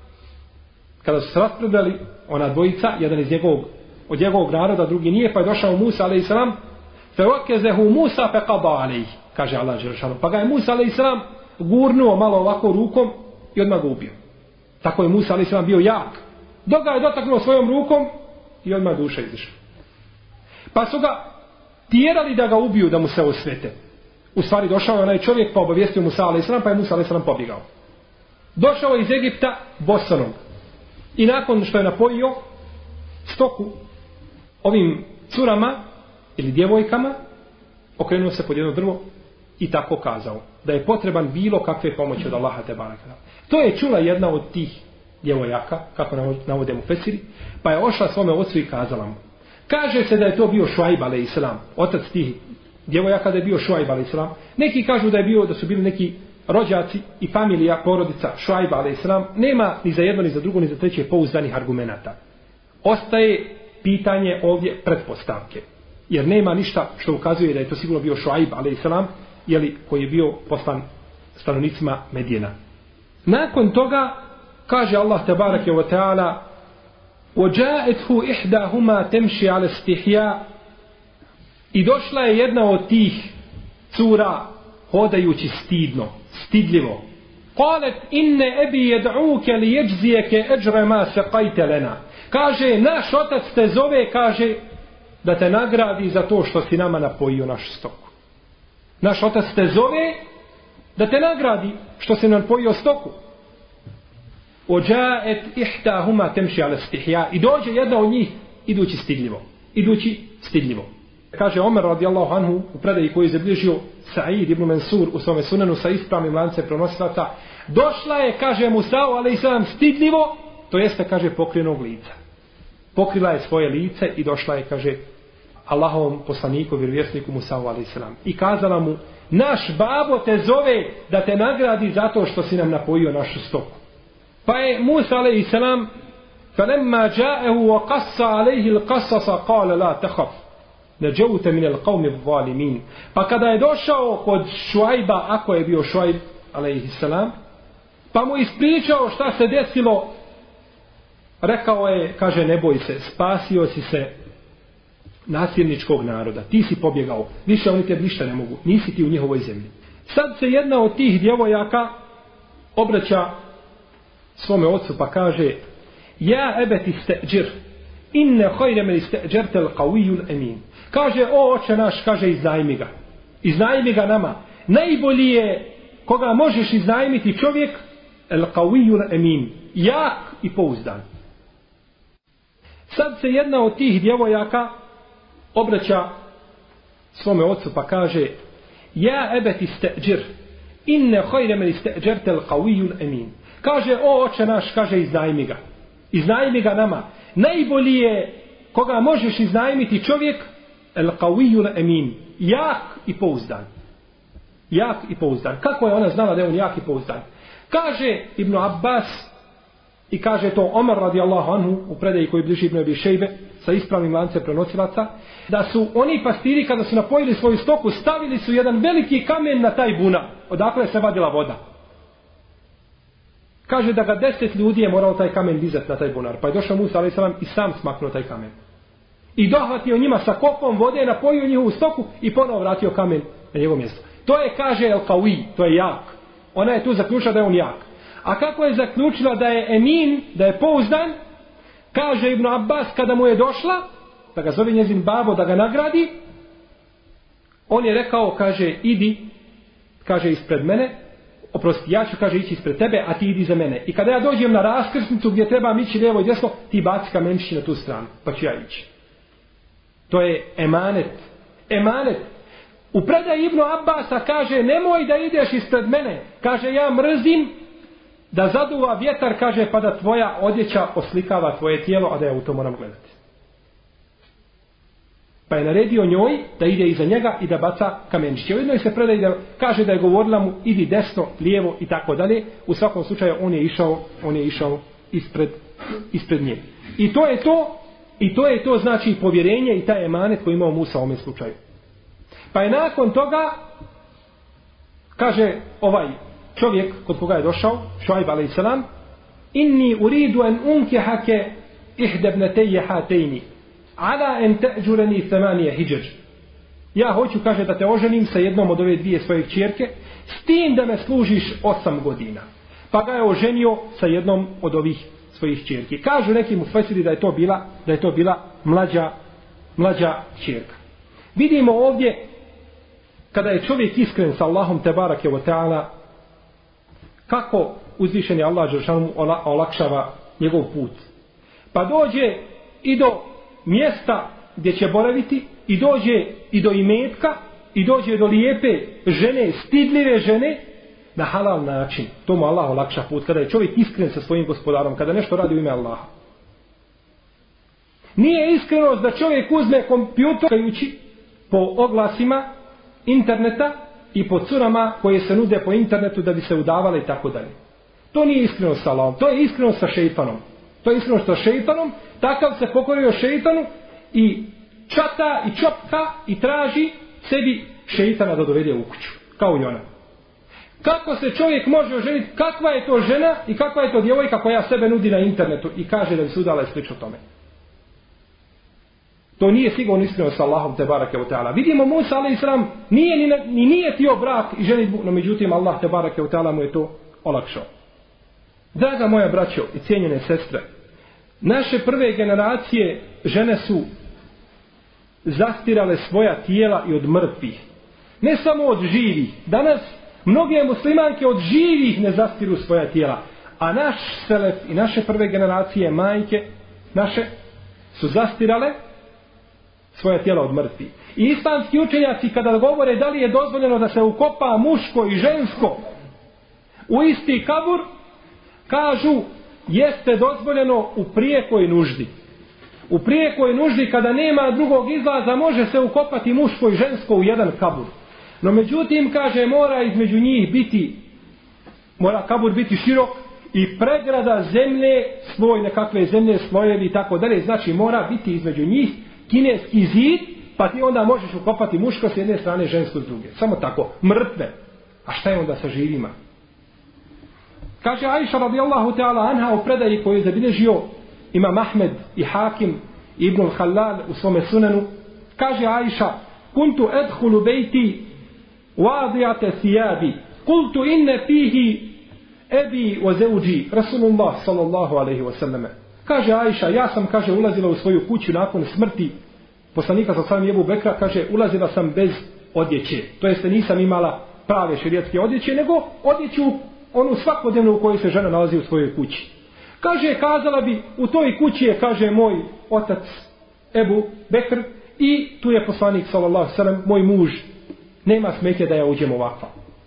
kada su se raspredali ona dvojica, jedan iz njegovog, od njegovog naroda, drugi nije, pa je došao Musa alejhi selam, fewakezehu Musa faqada alejhi, kaže Allah dželešanu. Pa ga je Musa alejhi selam gurnuo malo ovako rukom i odmah ga ubio. Tako je Musa alejhi selam bio jak. Dok ga je dotaknuo svojom rukom i odmah duša izišla. Pa su ga tjerali da ga ubiju, da mu se osvete. U stvari došao je onaj čovjek, pa obavijestio Musa alejhi selam, pa je Musa alejhi selam pobjegao. Došao je iz Egipta bosanog. I nakon što je napojio stoku ovim curama ili djevojkama, okrenuo se pod jedno drvo i tako kazao da je potreban bilo kakve pomoći od Allaha Tebareke. To je čula jedna od tih djevojaka, kako navode mu Fesiri, pa je ošla svome ocu i kazala mu. Kaže se da je to bio Šuajb alejhi selam, otac tih djevojaka, da je bio Šuajb alejhi selam. Neki kažu da je bio, da su bili neki rođaci i familija, porodica Šuajba alejhi selam. Nema ni za jedno, ni za drugo, ni za treće pouzdanih argumenata. Ostaje pitanje ovdje pretpostavke. Jer nema ništa što ukazuje da je to sigurno bio Šuajb alejhi selam, jeli, koji je bio poslan stanovnicima Medjena. Nakon toga kaže Allah Tebareke ve Teala: "Ođa'ethu ihdahuma temši ale stihja." I došla je jedna od tih cura hodajući stidno, stidljivo. Qalet inne ebi jed'uke li jeđzijeke eđre ma se kajte lena. Kaže, naš otac te zove, kaže, da te nagradi za to što si nama napojio našu stoku. Naš otac te zove da te nagradi što si nam napojio stoku. Ođa'et ihtahuma temši ale stihja. I dođe jedna od njih idući stidljivo. Idući stidljivo. Kaže Omer radijallahu anhu u predaji koji je zabilježio Sa'id ibn Mansur u svome sunenu sa ispravnim lancem prenosilaca, došla je, kaže Musa'u alejhi selam, stidljivo, to jeste, kaže, pokrivenog lica. Pokrila je svoje lice i došla je, kaže, Allahovom poslaniku, vjerovjesniku Musa alejhi selam i kazala mu: naš babo te zove da te nagradi zato što si nam napojio našu stoku. Pa je Musa alejhi selam فَلَمَّا جَاءَهُ وَقَصَّ عَلَيْهِ الْقَصَصَ قَالَ لَا تَخَفْ نَجَوْتَ مِنَ الْقَوْمِ الظَّالِمِينَ. Pa kada je došao kod Šuajba, ako je bio Šuajb alejhi selam, pa mu ispričao šta se desilo, rekao je, kaže, ne boj se, spasio si se nasilničkog naroda, ti si pobjegao, više oni te ništa ne mogu, nisi ti u njihovoj zemlji. Sad se jedna od tih djevojaka obraća svome ocu pa kaže: ja ebeti steđir, inne hojre men isteđertel qawiyul emin. Kaže: o oče naš, kaže, iznajmi ga, iznajmi ga nama, najbolji je koga možeš iznajmiti čovjek, el qawiyul emin, jak i pouzdan. Sad se jedna od tih djevojaka obraća svome ocu pa kaže: ja ebeti steđir, inne hojre men isteđertel qawiyul emin. Kaže: o oče naš, kaže, iznajmi ga, iznajmi ga nama, najbolji je koga možeš iznajmiti čovjek, el qawiyul emin, jak i pouzdan. Jak i pouzdan. Kako je ona znala da je on jak i pouzdan? Kaže Ibn Abbas i kaže to Omer radijallahu anhu u predaji koji bliži Ibn Abi Šejbe sa ispravnim lancem prenosilaca, da su oni pastiri kada su napojili svoju stoku stavili su jedan veliki kamen na taj bunar odakle se vadila voda. Kaže da ga deset ljudi je morao taj kamen dizati na taj bunar. Pa je došao Musa alejhi selam i sam smaknuo taj kamen. I dohvatio njima sa kopom vode, napojio njihovu stoku i ponovo vratio kamen na njegovo mjesto. To je, kaže, el qawi, to je jak. Ona je tu zaključila da je on jak. A kako je zaključila da je emin, da je pouzdan? Kaže Ibn Abbas kada mu je došla, da ga zove njezin babo da ga nagradi, on je rekao, kaže, idi, kaže, ispred mene, oprosti, ja ću, kaže, ići ispred tebe, a ti idi za mene. I kada ja dođem na raskrsnicu gdje trebam ići lijevo i desno, ti baci kamenčići na tu stranu, pa ću ja ići. To je emanet. Emanet. U predaji Ibnu Abbasa kaže: nemoj da ideš ispred mene. Kaže: ja mrzim da zaduva vjetar, kaže, pa da tvoja odjeća oslikava tvoje tijelo, a da ja u to moram gledati. Pa je naredio njoj da ide iza njega i da baca kamenčiće. U jednoj se predaji da kaže da je govorila mu: idi desno, lijevo i tako dalje. U svakom slučaju on je išao, on je išao ispred, ispred nje. I to je to, i to je to znači povjerenje i taj emanet koji imao Musa u ovom slučaju. Pa je nakon toga, kaže ovaj čovjek kod koga je došao, Šuajb alejhi selam: inni uridu an unkihake ihdabnatayya hatayni ala an ta'jurani thamaniya hijaj. Ja hoću, kaže, da te oženim sa jednom od ove dvije svoje kćerke, s tim da me služiš osam godina. Pa ga je oženio sa jednom od ovih svojih kćerki. Kažu neki mufesiri da je to bila, da je to bila mlađa, mlađa kćerka. Vidimo ovdje kada je čovjek iskren sa Allahom tebarake ve taala, kako uzvišeni Allah dželešanu olakšava njegov put. Pa dođe i do mjesta gdje će boraviti, i dođe i do imetka, i dođe do lijepe žene, stidljive žene, na halal način. To mu Allah olakša put, kada je čovjek iskren sa svojim gospodarom, kada nešto radi u ime Allaha. Nije iskrenost da čovjek uzme kompjuter po oglasima interneta i po curama koje se nude po internetu da bi se udavale i tako dalje. To nije iskrenost sa Allahom, to je iskrenost sa šejtanom. To je iskrenost sa šejtanom, takav se pokorio šejtanu i čata i čopka i traži sebi šejtana da dovede u kuću, kao i ona. Kako se čovjek može oženiti, kakva je to žena i kakva je to djevojka koja sebe nudi na internetu i kaže da bi se udala i slično tome. To nije sigurno iskreno sa Allahom tebarake ve taala. Vidimo Musa alejhi selam nije ni, ni nije tio brak i ženitbu, no međutim Allah tebarake ve taala mu je to olakšao. Draga moja braćo i cijenjene sestre, naše prve generacije žene su zastirale svoja tijela i od mrtvih. Ne samo od živih. Danas mnoge muslimanke od živih ne zastiru svoja tijela. A naš selef i naše prve generacije majke naše su zastirale svoja tijela od mrtvih. I islamski učenjaci kada govore da li je dozvoljeno da se ukopa muško i žensko u isti kabur, kažu jeste dozvoljeno u prijekoj nuždi. U prijekoj nuždi kada nema drugog izlaza može se ukopati muško i žensko u jedan kabur. No međutim, kaže, mora između njih biti, mora kabur biti širok i pregrada zemlje, sloj nekakve zemlje, slojevi i tako dalje. Znači mora biti između njih kineski zid, pa ti onda možeš ukopati muško s jedne strane, žensko s druge. Samo tako, mrtve. A šta je onda sa živima? Kaže Aisha radijallahu ta'ala anha u predaji koju je zabilježio Imam Ahmed i Hakim i Ibn al-Halal u svome sunanu. Kaže Aisha, kuntu edhulu bejti wadijate thijabi, kultu inne fihi ebi wa zeuđi, Rasulullah sallallahu alaihi wa sallam. Kaže Aisha, ja sam, kaže, ulazila u svoju kuću nakon smrti poslanika sa samim Ebu Bekra, kaže, ulazila sam bez odjeće. To jeste nisam imala prave šerijatske odjeće, nego odjeću onu svakodnevnu u kojoj se žena nalazi u svojoj kući. Kaže, kazala bi, u toj kući je, kaže, moj otac Ebu Bekr i tu je poslanik sallallahu alejhi ve sellem, moj muž. Nema smetje da ja uđem ovakva.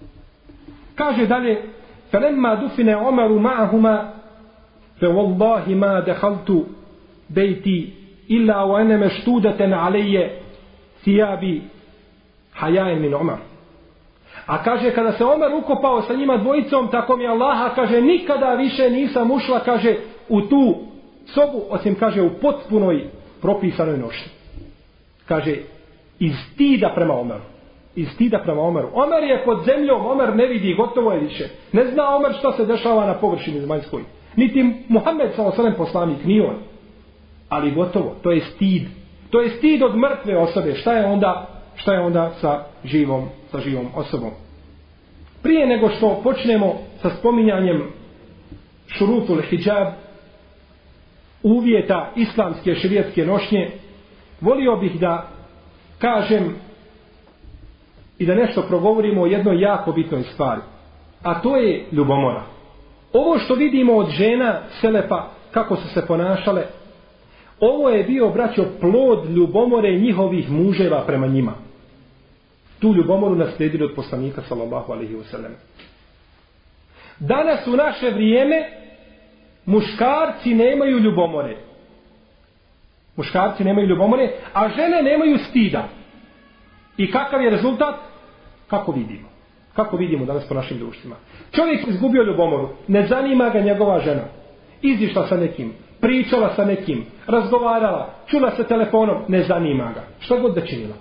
Kaže dalje, فَلَمَّا دُفِنَ عُمَرُ مَعَهُمَا فَوَاللَّهِ مَا دَخَلْتُ بَيْتِي إِلَّا وَأَنَا مَشْتُودَةً عَلَيَّ ثِيَابِ حَيَاءً مِنْ عُمَرَ. A kaže, kada se Omer ukopao sa njima dvojicom, tako mi Allaha, kaže, nikada više nisam ušla, kaže, u tu sobu, osim, kaže, u potpunoj propisanoj nošnji. Kaže, iz stida prema Omeru. Iz stida prema Omeru. Omer je pod zemljom, Omer ne vidi, gotovo je više. Ne zna Omer što se dešava na površini zemaljskoj. Niti Muhammed sallallahu alejhi ve sellem poslanik, ni on. Ali gotovo, to je stid. To je stid od mrtve osobe. Šta je onda, šta je onda sa živom, sa živom osobom? Prije nego što počnemo sa spominjanjem šurutul hijab, uvjeta islamske šerijatske nošnje, volio bih da kažem i da nešto progovorimo o jednoj jako bitnoj stvari. A to je ljubomora. Ovo što vidimo od žena selefa, kako su se ponašale, ovo je bio, braćo, plod ljubomore njihovih muževa prema njima. Tu ljubomoru naslijedili od poslanika sallallahu alejhi ve sellem. Danas u naše vrijeme muškarci nemaju ljubomore. Muškarci nemaju ljubomore, a žene nemaju stida. I kakav je rezultat? Kako vidimo? Kako vidimo danas po našim društvima? Čovjek izgubio ljubomoru, ne zanima ga njegova žena. Izišla sa nekim, pričala sa nekim, razgovarala, čula se telefonom, ne zanima ga. Šta god da činila.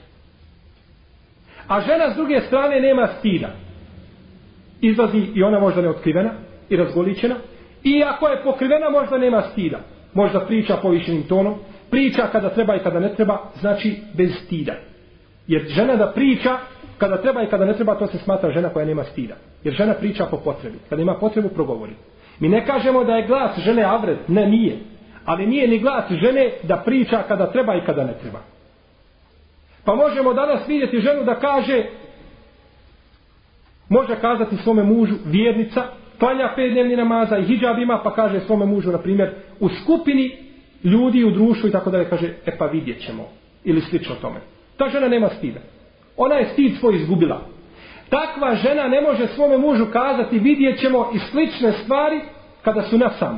A žena s druge strane nema stida. Izlazi i ona možda neotkrivena i razgoličena. I ako je pokrivena možda nema stida. Možda priča povišenim tonom, priča kada treba i kada ne treba, znači bez stida. Jer žena da priča kada treba i kada ne treba, to se smatra žena koja nema stida. Jer žena priča po potrebi. Kada ima potrebu, progovori. Mi ne kažemo da je glas žene avret, ne, nije. Ali nije ni glas žene da priča kada treba i kada ne treba. Pa možemo danas vidjeti ženu da kaže, može kazati svome mužu, vjernica, klanja pet dnevni namaza i hidžab ima, pa kaže svome mužu, na primjer, u skupini ljudi u društvu i tako dalje, kaže, e pa vidjet ćemo. Ili slično tome. Ta žena nema stida. Ona je stid svoj izgubila. Takva žena ne može svome mužu kazati, vidjet ćemo i slične stvari kada su na samu.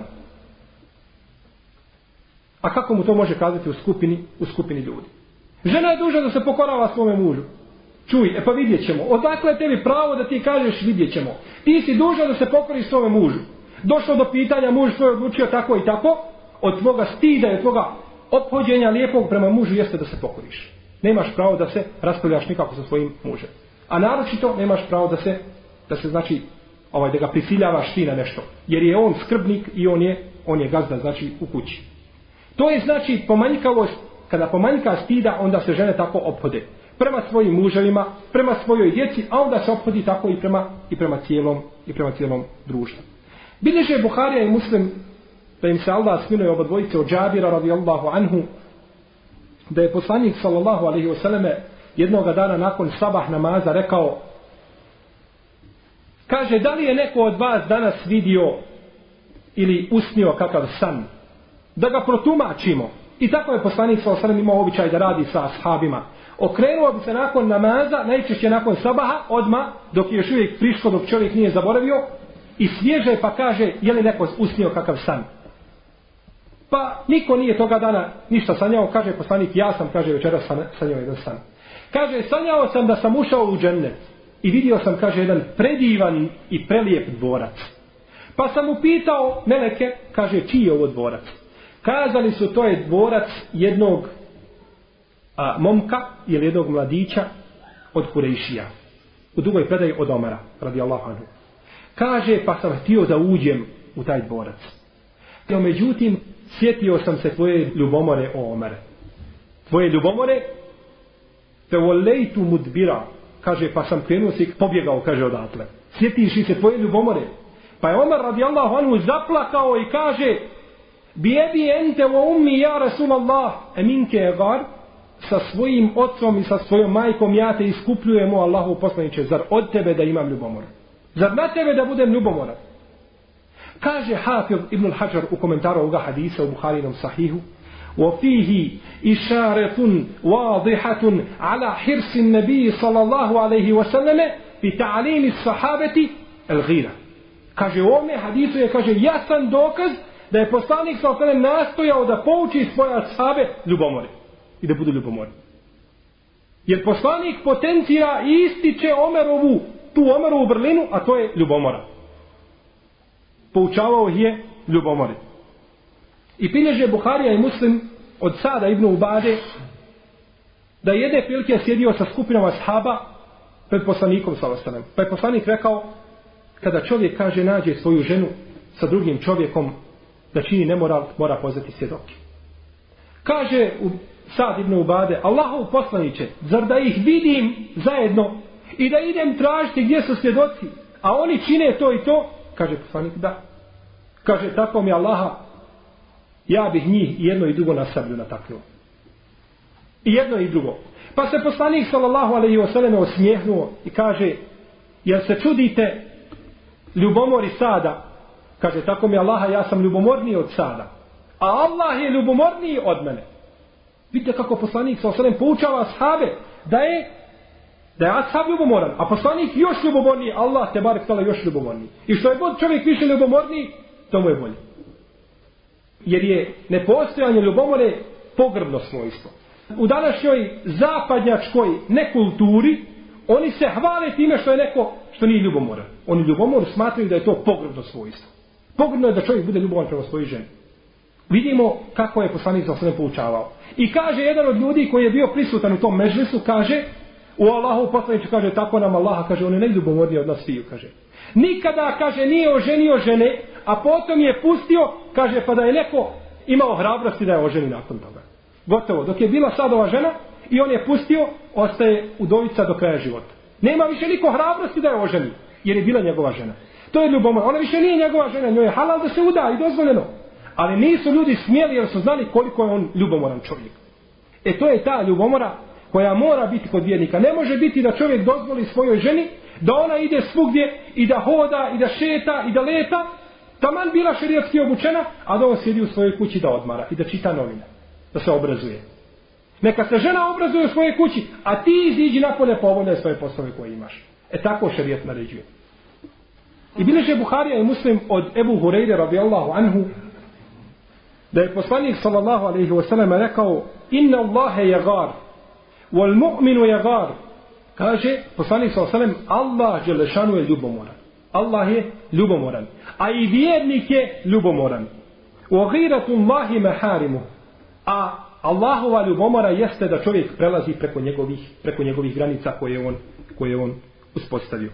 A kako mu to može kazati u skupini, u skupini ljudi? Žena je dužna da se pokorava svome mužu. Čuj, e pa vidjet ćemo. Odakle je tebi pravo da ti kažeš vidjet ćemo? Ti si dužna da se pokoriš svome mužu. Došlo do pitanja, muž svoj odlučio tako i tako, od tvoga stida i od tvoga ophođenja lijepog prema mužu jeste da se pokoriš. Nemaš pravo da se raspravljaš nikako sa svojim mužem. A naročito nemaš pravo da se, da se znači, ovaj, da ga prisiljavaš ti na nešto. Jer je on skrbnik i on je, on je gazda, znači, u kući. To je znači pomanjkavost. Kada pomanjka stida, onda se žene tako ophode. Prema svojim muževima, prema svojoj djeci, a onda se ophodi tako i prema, i prema cijelom, i prema cijelom društvu. Bilježe Buharija i Muslim da im se Allah smiluje oba dvojice od Džabira radijallahu anhu, da je poslanik sallallahu alejhi ve selleme jednoga dana nakon sabah namaza rekao, kaže, da li je neko od vas danas vidio ili usnio kakav san, da ga protumačimo. I tako je poslanik sallallahu alejhi ve sellem imao običaj da radi sa ashabima. Okrenuo bi se nakon namaza, najčešće nakon sabaha, odma dok je još uvijek friško, dok čovjek nije zaboravio, i svježe pa kaže, je li neko usnio kakav san. Pa niko nije toga dana ništa sanjao, kaže poslanik, ja sam, kaže, večeras sanjao jedan san. Kaže, sanjao sam da sam ušao u džennet i vidio sam, kaže, jedan predivan i prelijep dvorac. Pa sam upitao meleke, kaže, čiji je ovo dvorac? Kazali su, to je dvorac jednog a, momka ili jednog mladića od Kurejšija. U drugoj predaji od Omara, radijallahu anhu. Kaže, pa sam htio da uđem u taj dvorac. No, međutim, sjetio sam se tvoje ljubomore, o Omare. Tvoje ljubomore, te volejtu mudbira, kaže, pa sam krenuo se i pobjegao, kaže, odatle. Sjetiš li se tvoje ljubomore? Pa je Omar radijallahu anhu zaplakao i kaže, bijebi ente wa ummi ja Rasulallah, eminke je gar, sa svojim otcom i sa svojom majkom ja te iskupljujem, o Allahu poslaniče, zar od tebe da imam ljubomora? Zar na tebe da budem ljubomoran? Kaže Hafiz ibn al-Hajar u komentaru ovoga hadisa u Buharinom sahihu, وفيه إشارة واضحة على حرص النبي صلى الله عليه وسلم في تعليم الصحابة الغيرة. Kaže u ovome hadisu je, kaže, jasan dokaz da je poslanik sallallahu alejhi ve sellem nastojao da pouči svoje ashabe ljubomore i da budu ljubomori. Jer poslanik potencira i ističe Omerovu, tu Omerovu vrlinu, a to je ljubomora. Poučavao je ljubomori. I bilježe Buharija i Muslim od Sada ibn Ubade da jedne prilike sjedio sa skupinom ashaba pred poslanikom sallallahu alejhi ve sellem. Pa je poslanik rekao, kada čovjek, kaže, nađe svoju ženu sa drugim čovjekom da čini nemoral, mora pozvati svjedoke. Kaže Sad ibn Ubade, Allahov poslaniče, zar da ih vidim zajedno i da idem tražiti gdje su svjedoci, a oni čine to i to? Kaže poslanik, da. Kaže, tako mi Allaha, ja bih njih jedno i drugo na sablju nataknuo. I jedno i drugo. Pa se poslanik sallallahu alejhi ve sellem osmijehnuo i kaže, jel se čudite ljubomori Sada? Kaže, tako mi Allaha, ja sam ljubomorniji od Sada. A Allah je ljubomorniji od mene. Vidite kako poslanik sallallahu alejhi ve sellem poučava ashabe da je da je ashab ljubomoran, a poslanik još ljubomorniji, Allah te barek tala još ljubomorniji. I što je god čovjek više ljubomorniji, to mu je bolje. Jer je nepostojanje ljubomore pogrbno svojstvo. U današnjoj zapadnjačkoj nekulturi oni se hvale time što je neko što nije ljubomoran. Oni ljubomoru smatraju da je to pogrbno svojstvo. Pogrbno je da čovjek bude ljubomoran prema svojoj ženi. Vidimo kako je poslanik za sve poučavao. I kaže jedan od ljudi koji je bio prisutan u tom mežlisu, kaže, u Allahu poslaniče, kaže, tako nam Allaha, kaže, on je najljubomorniji od nas sviju, kaže. Nikada, kaže, nije oženio žene, a potom je pustio, kaže, pa da je neko imao hrabrosti da je oženi nakon toga. Gotovo, dok je bila Sadova žena i on je pustio, ostaje udovica do kraja života. Nema više niko hrabrosti da je oženi, jer je bila njegova žena. To je ljubomor. Ona više nije njegova žena, njoj je halal da se uda i dozvoljeno. Ali nisu ljudi smjeli jer su znali koliko je on ljubomoran čovjek. E to je ta ljubomora koja mora biti kod vjernika. Ne može biti da čovjek dozvoli svojoj ženi da ona ide svugdje i da hoda i da šeta i da leta, taman bila šerijatski obučena, a da on sjedi u svojoj kući da odmara i da čita novine, da se obrazuje. Neka se žena obrazuje u svojoj kući, a ti iziđi napolje pa obavljaj svoje poslove koje imaš. E tako šerijat naređuje. I bileže Buharija i Muslim od Ebu Hureyre radijallahu anhu da je poslanik sallallahu alejhi ve sellem rekao, inna Allahe jagar wal mu'minu jagar. Kaže poslanik sallallahu alejhi ve sellem, Allah dželešanu je ljubomoran. Allah je ljubomoran, a i vjernik je ljubomoran. Wa ghiratullahi maharimu. A Allahova ljubomora jeste da čovjek prelazi preko njegovih preko njegovih granica koje on koje on uspostavio.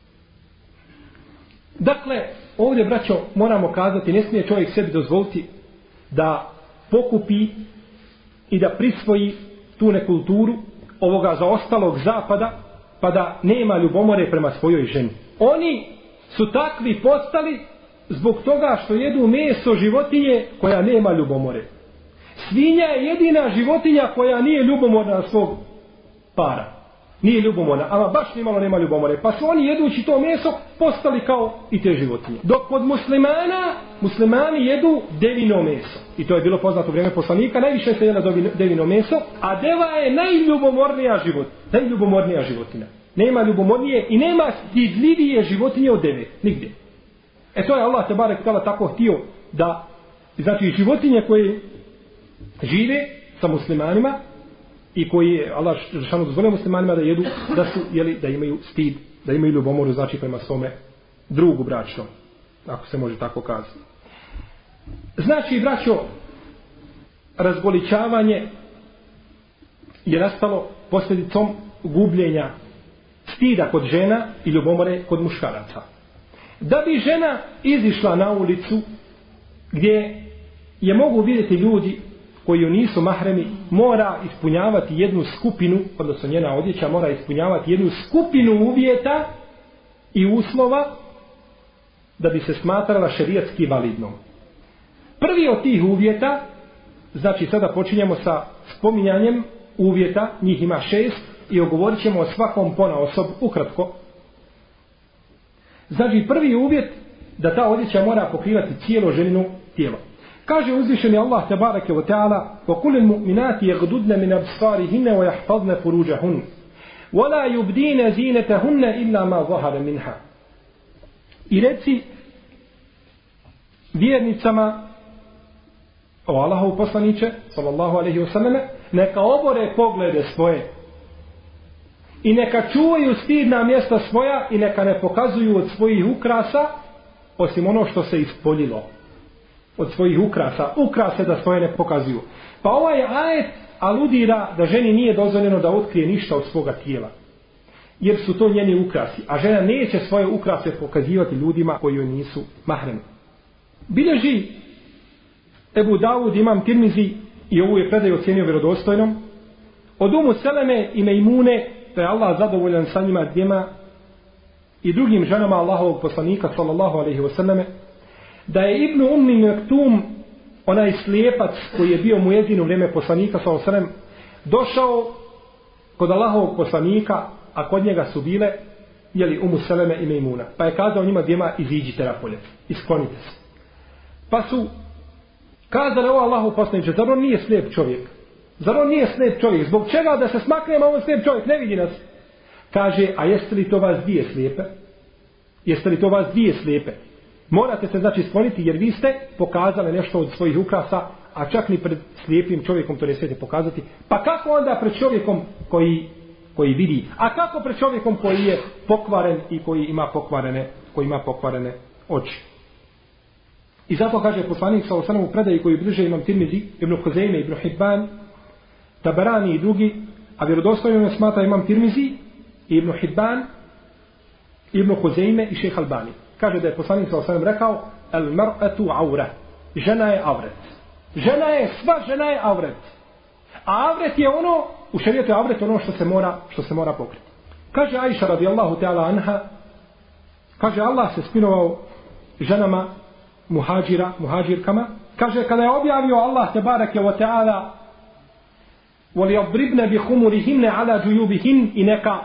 Dakle, ovdje, braćo, moramo kazati, ne smije čovjek sebi dozvoliti da pokupi i da prisvoji tu nekulturu ovoga zaostalog zapada, pa da nema ljubomore prema svojoj ženi. Oni su takvi postali zbog toga što jedu meso životinje koja nema ljubomore. Svinja je jedina životinja koja nije ljubomorna na svog para. Nije ljubomorna, ali baš nimalo nema ljubomore. Pa su oni jedući to meso postali kao i te životinje. Dok kod muslimana, muslimani jedu devino meso. I to je bilo poznato u vrijeme poslanika, najviše se jela devino meso, a deva je najljubomornija život, najljubomornija životinja. Nema ljubomornije i nema stidljivije životinje od deve, nigdje. E to je Allah te barek tala tako htio da Znači životinje koje žive sa muslimanima i koji Allah dželle dozvolio muslimanima da jedu, da su, jeli, da imaju stid, da imaju ljubomoru, znači prema svome drugu bračnom, ako se može tako kazati. Znači, braćo, razgoličavanje je nastalo posljedicom gubljenja stida kod žena i ljubomore kod muškaraca. Da bi žena izišla na ulicu gdje je mogu vidjeti ljudi koji joj nisu mahremi, mora ispunjavati jednu skupinu, odnosno njena odjeća mora ispunjavati jednu skupinu uvjeta i uslova da bi se smatrala šerijatski validnom. Prvi od tih uvjeta, znači sada počinjemo sa spominjanjem uvjeta, njih ima šest i ogovorit ćemo o svakom ponaosob ukratko. Znači prvi uvjet da ta odjeća mora pokrivati cijelo ženino tijelo. Kaže uzvišeni Allah tebareke ve taala: "Wa kulil mu'minati yaghdudna min absarihinna wa yahfazna furujahun wa la yubdina zinatahunna illa ma zahara minha." I reci vjernicama, o Allahov poslanice sallallahu alejhi ve selleme, neka obore poglede svoje i neka čuvaju stidna mjesta svoja i neka ne pokazuju od svojih ukrasa osim ono što se ispoljilo. Od svojih ukrasa, ukrase da svoje ne pokazuju. Pa ovaj ajet aludira da ženi nije dozvoljeno da otkrije ništa od svoga tijela, jer su to njeni ukrasi, a žena neće svoje ukrase pokazivati ljudima koji joj nisu mahremi. Bilježi Ebu Davud, imam Tirmizi, i ovu je predaju ocjenio vjerodostojnom, od Umu Seleme i Mejmune, da je Allah zadovoljan sa njima dvijema i drugim ženama Allahovog poslanika sallallahu alejhi ve selleme, da je Ibn Ummi Mektum, onaj slijepac koji je bio muezin u vrijeme poslanika sallallahu alejhi ve sellem, došao kod Allahovog poslanika, a kod njega su bile jeli Umu Seleme i Mejmuna. Pa je kazao njima dvijema: iziđite napolje, isklonite se. Pa su kazali: o Allahov poslaniče, zar on nije slijep čovjek? Zar on nije slijep čovjek? Zbog čega da se smaknemo, on slijep čovjek, ne vidi nas? Kaže: a jeste li to vas dvije slijepe? Jeste li to vas dvije slijepe? Morate se znači skloniti, jer vi ste pokazali nešto od svojih ukrasa, a čak ni pred slijepim čovjekom to ne smijete pokazati. Pa kako onda pred čovjekom koji, koji vidi? A kako pred čovjekom koji je pokvaren i koji ima pokvarene, koji ima pokvarene oči? I zato kaže poslanik sallallahu alejhi ve sellem u predaji koju bliže imam Tirmizi, Ibn Huzejme, Ibn Hibban, Tabarani i drugi, a vjerodostojno ne smatra imam Tirmizi, Ibn Hibban, Ibn Huzejme i Šejh Albani. Kaže da je poslanik sallallahu alejhi ve sellem rekao: "El mar'atu aura." Žena je avret. Žena je, sva žena je avret. A avret je ono, u šerijetu je avret ono što se mora, što se mora pokriti. Kaže Ajša radijallahu ta'ala anha, kaže Allah se spinovao ženama muhađira, muhađirkama, kaže kada je objavio Allah tebareke ve ta'ala: وَلْيَضْرِبْنَ بِخُمُرِهِنَّ عَلَى جُيُوبِهِنَّ, i neka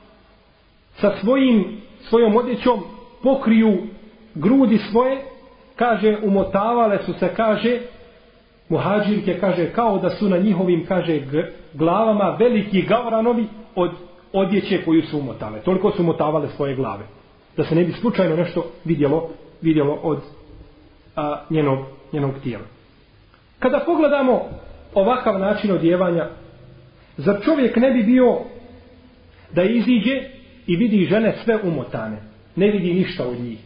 sa svojim, svojom odjećom pokriju grudi svoje, kaže umotavale su se, kaže muhađirke, kaže kao da su na njihovim, kaže glavama veliki gavranovi od odjeće koju su umotale. Toliko su umotavale svoje glave, da se ne bi slučajno nešto vidjelo, vidjelo od a, njenog, njenog tijela. Kada pogledamo ovakav način odjevanja, zar čovjek ne bi bio da iziđe i vidi žene sve umotane, ne vidi ništa od njih?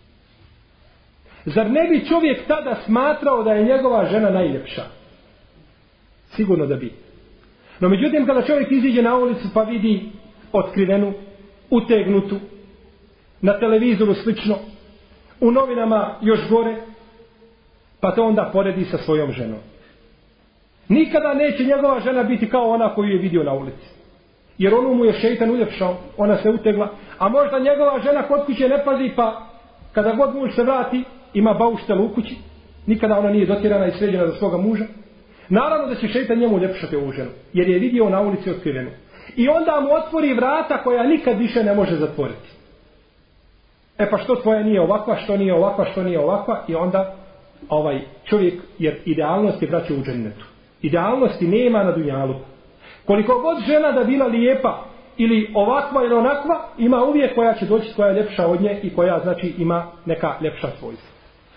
Zar ne bi čovjek tada smatrao da je njegova žena najljepša? Sigurno da bi. No međutim, kada čovjek iziđe na ulicu pa vidi otkrivenu, utegnutu, na televizoru slično, u novinama još gore, pa to onda poredi sa svojom ženom. Nikada neće njegova žena biti kao ona koju je vidio na ulici. Jer onu mu je šeitan uljepšao, ona se utegla, a možda njegova žena kod kuće ne pazi, pa kada god muž se vrati, ima bauštel u kući, nikada ona nije dotjerana i sređena za svoga muža. Naravno da će šeitan njemu uljepšati ovu ženu, jer je vidio na ulici otkrivenu. I onda mu otvori vrata koja nikad više ne može zatvoriti. E pa što tvoja nije ovakva, što nije ovakva, što nije ovakva, i onda ovaj čovjek, jer idealnost je braće u džennetu. Idealnosti nema na dunjalu. Koliko god žena da bila lijepa ili ovakva ili onakva, ima uvijek koja će doći koja je ljepša od nje i koja znači ima neka ljepša svojstva.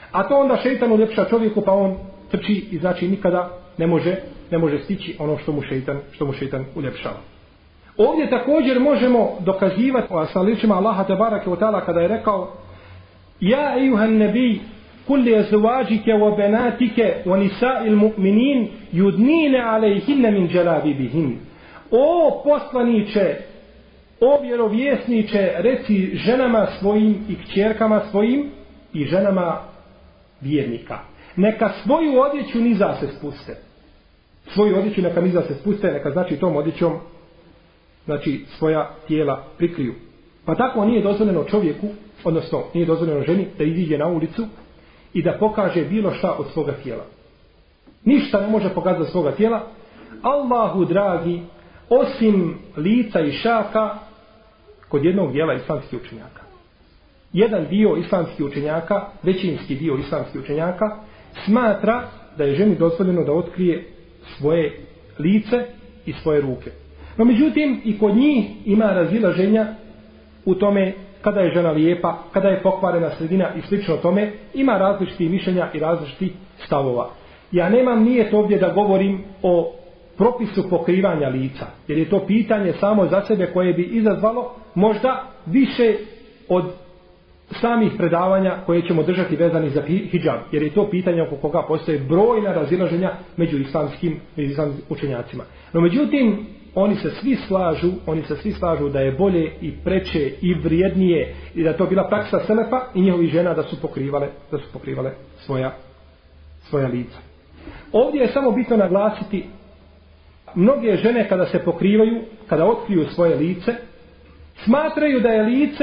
A to onda šejtan uljepša čovjeku, pa on trči i znači nikada ne može, ne može stići ono što mu šejtan, što mu šejtan uljepšava. Ovdje također možemo dokazivati sa riječima Allaha tebareke ve taala kada je rekao: Ja ejuhan nabi kulli azwajike wa banatike wa nisa'il mu'minin yudnine alejhinne min jalabibihin. O poslaniče, o vjerovjesniče, reci ženama svojim i kćerkama svojim i ženama vjernika, neka svoju odjeću niza se spuste. Svoju odjeću neka niza se spuste, neka znači tom odjećom znači svoja tijela prikriju. Pa tako nije dozvoljeno čovjeku, odnosno nije dozvoljeno ženi da iziđe na ulicu i da pokaže bilo šta od svoga tijela. Ništa ne može pokazati od svoga tijela. Allahu dragi, osim lica i šaka kod jednog dijela islamskih učenjaka. Jedan dio islamskih učenjaka, većinski dio islamskih učenjaka, smatra da je ženi dozvoljeno da otkrije svoje lice i svoje ruke. No međutim, i kod njih ima razilaženja u tome kada je žena lijepa, kada je pokvarena sredina i slično tome, ima različitih mišljenja i različitih stavova. Ja nemam nijet ovdje da govorim o propisu pokrivanja lica, jer je to pitanje samo za sebe koje bi izazvalo možda više od samih predavanja koje ćemo držati vezani za hidžab, jer je to pitanje oko koga postoje brojna razilaženja među islamskim, među islamskim učenjacima. No međutim, oni se svi slažu, oni se svi slažu da je bolje i preče i vrijednije i da to bila praksa selefa i njihovih žena da su pokrivale, da su pokrivale svoja, svoja lica. Ovdje je samo bitno naglasiti, mnoge žene kada se pokrivaju, kada otkriju svoje lice, smatraju da je lice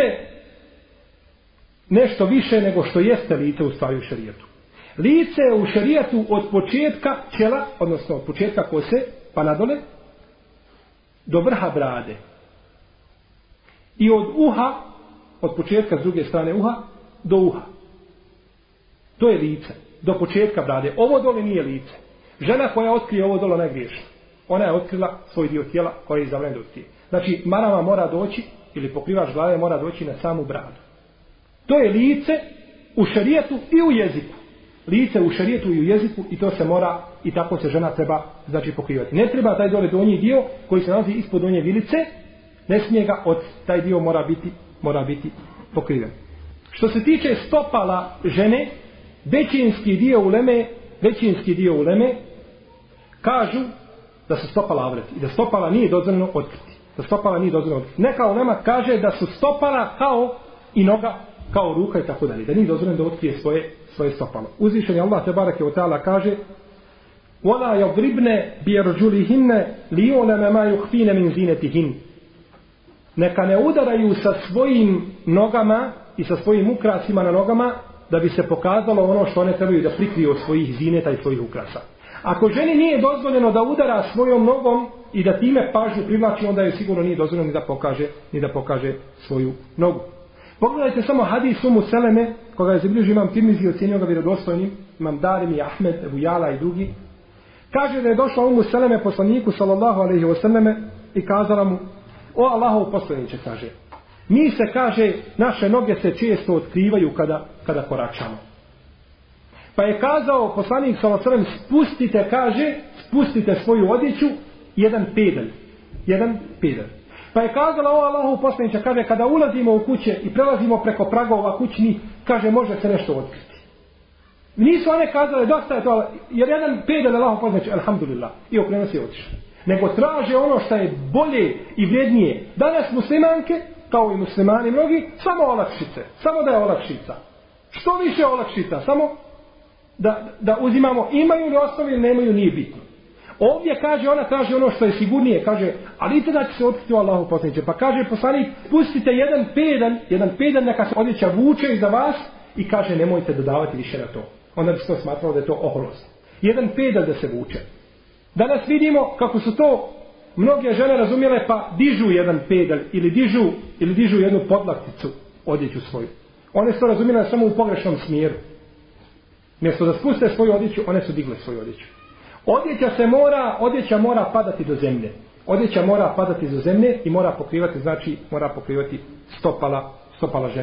nešto više nego što jeste lice u stvari u šerijetu. Lice je u šerijetu od početka čela, odnosno od početka kose, pa nadole, do vrha brade. I od uha, od početka s druge strane uha, do uha. To je lice, do početka brade. Ovo dole nije lice. Žena koja otkrije ovo dole najgriješna. Ona je otkrila svoj dio tijela koji je zabranjen da otkrije. Znači, marama mora doći, ili pokrivač glave mora doći na samu bradu. To je lice u šerijetu i u jeziku. Lice u šerijetu i u jeziku i to se mora i tako se žena treba znači pokrivati. Ne treba taj dole donji dio koji se nalazi ispod donje vilice, ne smije ga od taj dio mora biti, mora biti pokriven. Što se tiče stopala žene, većinski dio uleme, većinski dio uleme kažu da su stopala avret i da stopala nije dozvoljeno otkriti. Da stopala nije dozvoljeno otkriti. Neka ulema kaže da su stopala kao i noga, kao ruka i tako dalje. Da nije dozvoljeno da otkrije svoje, svoje stopalo. Uzvišen je Allah tebareke ve taala kaže: "Wala yadribne bi arjulihinna liyulama ma yukhfina min zinatihin." Neka ne udaraju sa svojim nogama i sa svojim ukrasima na nogama da bi se pokazalo ono što one trebaju da prikriju od svojih zineta i svojih ukrasa. Ako ženi nije dozvoljeno da udara svojom nogom i da time pažnju privlači, onda je sigurno nije dozvoljeno ni da pokaže, ni da pokaže svoju nogu. Pogledajte samo hadis Umu Seleme, koga je zabilježio imam Tirmizi i ocjenio ga vjerodostojnim, imam Darimi, Ahmed, Ebu Jala i drugi. Kaže da je došla Umu Seleme poslaniku sallallahu alejhi ve selleme i kazala mu: "O Allahov poslaniče", kaže, "mi se, kaže, naše noge se često otkrivaju kada, kada koračamo." Pa je kazao poslanik sallallahu alejhi ve sellem: "Spustite", kaže, "spustite svoju odjeću jedan pedalj, jedan pedalj." Pa je kazala: "O Allahov poslaniče", kaže, "kada ulazimo u kuće i prelazimo preko pragova kućni, kaže, može se nešto otkriti." Nisu one kazale: "Dosta je to, jer jedan pedalj Allahov poslaniče, alhamdulillah", i okrenuo se i otišao. Nego traže ono što je bolje i vrijednije. Danas muslimanke, kao i muslimani mnogi, samo olakšice, samo da je olakšica. Što više olakšica, samo da, da uzimamo, imaju li osnovi ili nemaju, nije bitno. Ovdje, kaže, ona traži ono što je sigurnije, kaže, ali i tada će se otkriti u Allahu poslaniče. Pa kaže poslanik: "Pustite jedan pedalj, jedan pedalj neka se odjeća vuče iza vas", i kaže, nemojte dodavati više na to. Onda bi se to smatralo da je to oholost. Jedan pedalj da se vuče. Danas vidimo kako su to mnoge žene razumjele, pa dižu jedan pedalj ili dižu, ili dižu jednu podlakticu odjeću svoju. One su to razumjele samo u pogrešnom smjeru. Mjesto da spuste svoju odjeću, one su digle svoju odjeću. Odjeća se mora, odjeća mora padati do zemlje. Odjeća mora padati do zemlje i mora pokrivati, znači mora pokrivati stopala, stopala žene.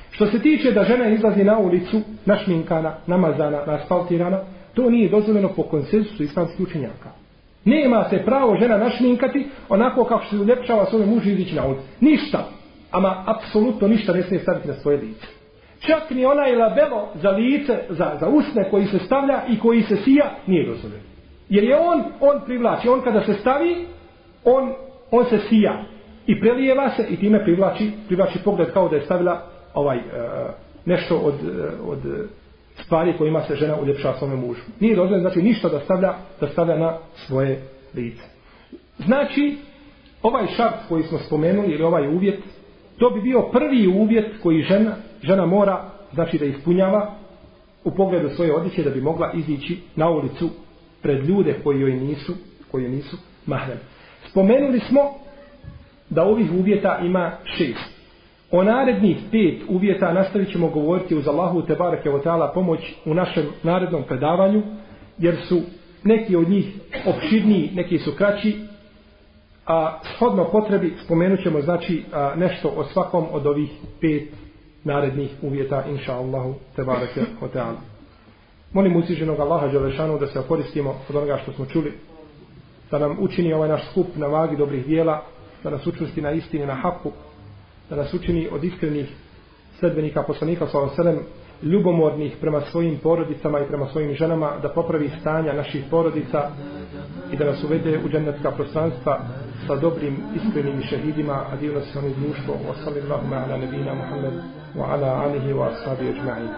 Što se tiče da žena izlazi na ulicu, našminkana, namazana, asfaltirana, to nije dozvoljeno po konsenzusu islamskih učenjaka. Nema se pravo žena našminkati onako kako se uljepšava svome mužu izići na ulicu. Ništa, ama apsolutno ništa ne smije staviti na svoje lice. Čak ni onaj labelo za lice, za, za usne koji se stavlja i koji se sija, nije dozvoljeno. Jer je on, on privlači, on kada se stavi, on, on se sija i prelijeva se i time privlači, privlači pogled kao da je stavila ovaj, uh, nešto od, uh, od stvari kojima se žena uljepšava svome mužu. Nije dozvoljeno, znači ništa da stavlja, da stavlja na svoje lice. Znači, ovaj šart koji smo spomenuli ili ovaj uvjet, to bi bio prvi uvjet koji žena, žena mora, znači da ispunjava u pogledu svoje odjeće da bi mogla izići na ulicu pred ljude koji joj nisu, koji joj nisu mahrem. Spomenuli smo da ovih uvjeta ima šest. O narednih pet uvjeta nastavit ćemo govoriti uz Allahu te bareke ve taala pomoć u našem narednom predavanju, jer su neki od njih opširniji, neki su kraći, a shodno potrebi spomenut ćemo znači a, nešto o svakom od ovih pet narednih uvjeta, inša Allahu te bareke ve taala. Molim uzvišenog Allaha dželešanu da se koristimo od onoga što smo čuli, da nam učini ovaj naš skup na vagi dobrih djela, da nas učvrsti na istini, na haku, da nas učini od iskrenih sledbenika poslanika sallallahu alejhi ve sellem, ljubomornih prema svojim porodicama i prema svojim ženama, da popravi stanja naših porodica i da nas uvede u džennetska prostranstva sa dobrim, iskrenim šehidima, a dio nas oni društvo. Wa sallallahu ala nebina Muhammed wa ala alihi wa ashabi ajma'in.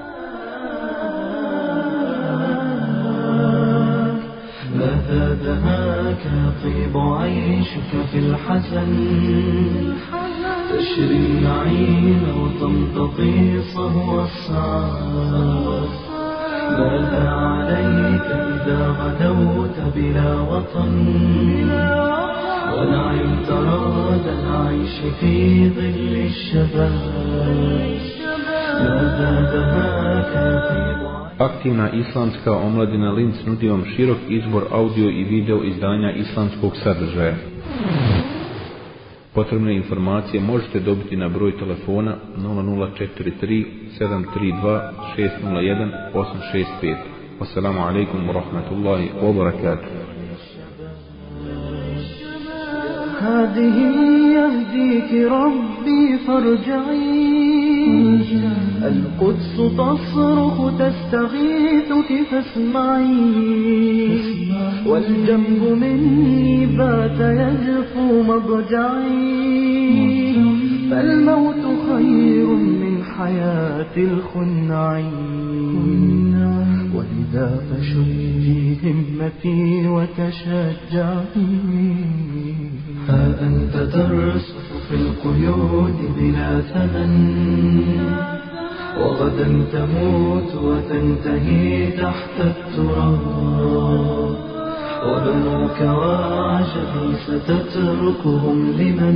ماذا دهاك طيب عيشك في الحزن تشري النعيم وتمتطي صهو السعادة ماذا عليك إذا غدوت بلا وطن ونعمت راد العيش في ظل الشباب ماذا دهاك طيب. Aktivna islamska omladina Linz nudi vam širok izbor audio i video izdanja islamskog sadržaja. Potrebne informacije možete dobiti na broj telefona nula nula četiri tri sedam tri dva šest nula jedan osam šest pet. Assalamu alaikum wa rahmatullahi wa barakatuh. هذه يهديك ربي فارجعي القدس تصرخ تستغيثك فاسمعي والجنب مني بات يجفو مضجعي فالموت خير من حياة الخنعين ولذا فشدي همتي وتشجعي ها أنت ترسخ في القيود بلا ثمن وغدا تموت وتنتهي تحت التراب وبنوك وعجبي ستتركهم لمن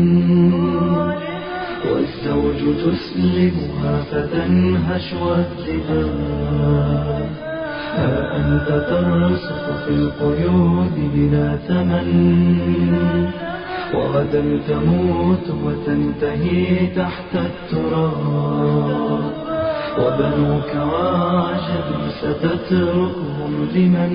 والزوج تسلمها فتنهش والذئاب ها أنت ترسخ في القيود بلا ثمن وغدا تموت وتنتهي تحت التراب وبنوك وعجبي ستتركهم لمن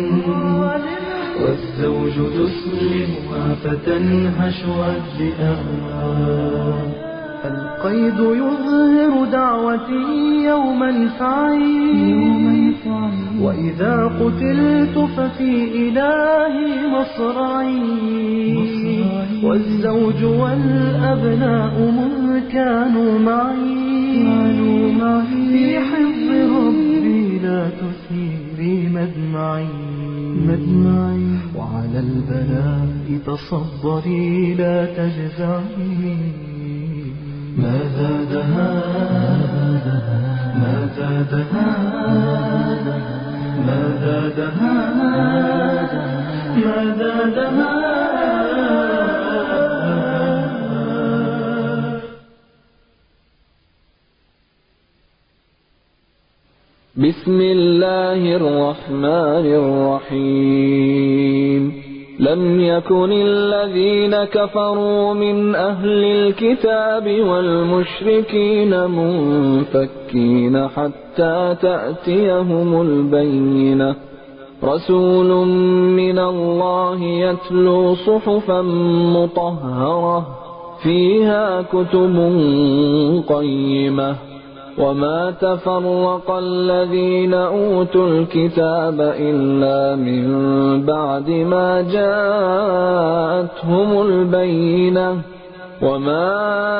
والزوج تسلمها فتنهش والذئاب القيد يظهر دعوتي يوما فعي وإذا قتلت ففي إلهي مصرعي والزوج والأبناء مذ كانوا معي في حفظ ربي لا تثيري مدمعي مدمعي وعلى البلاء تصبري لا تجزعي ماذا دهانا ماذا دهانا ماذا دهانا ماذا دهانا. بسم الله الرحمن الرحيم لم يكن الذين كفروا من أهل الكتاب والمشركين منفكين حتى تأتيهم البينة رسول من الله يتلو صحفا مطهرة فيها كتب قيمة وما تفرق الذين أوتوا الكتاب إلا من بعد ما جاءتهم البينة وما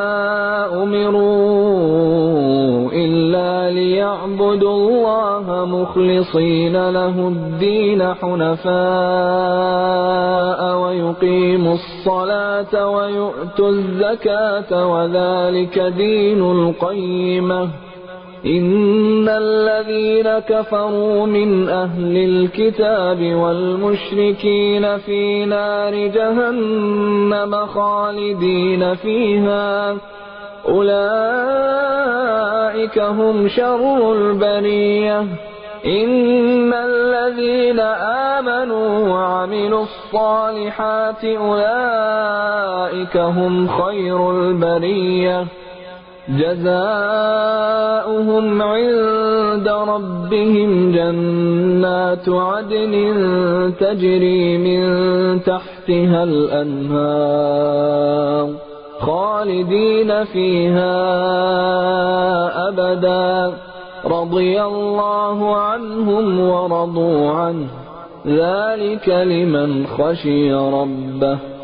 أمروا إلا ليعبدوا الله مخلصين له الدين حنفاء ويقيموا الصلاة ويؤتوا الزكاة وذلك دين القيمة إن الذين كفروا من أهل الكتاب والمشركين في نار جهنم خالدين فيها أولئك هم شر البرية إن الذين آمنوا وعملوا الصالحات أولئك هم خير البرية جزاؤهم عند ربهم جنات عدن تجري من تحتها الأنهار خالدين فيها أبدا رضي الله عنهم ورضوا عنه ذلك لمن خشي ربه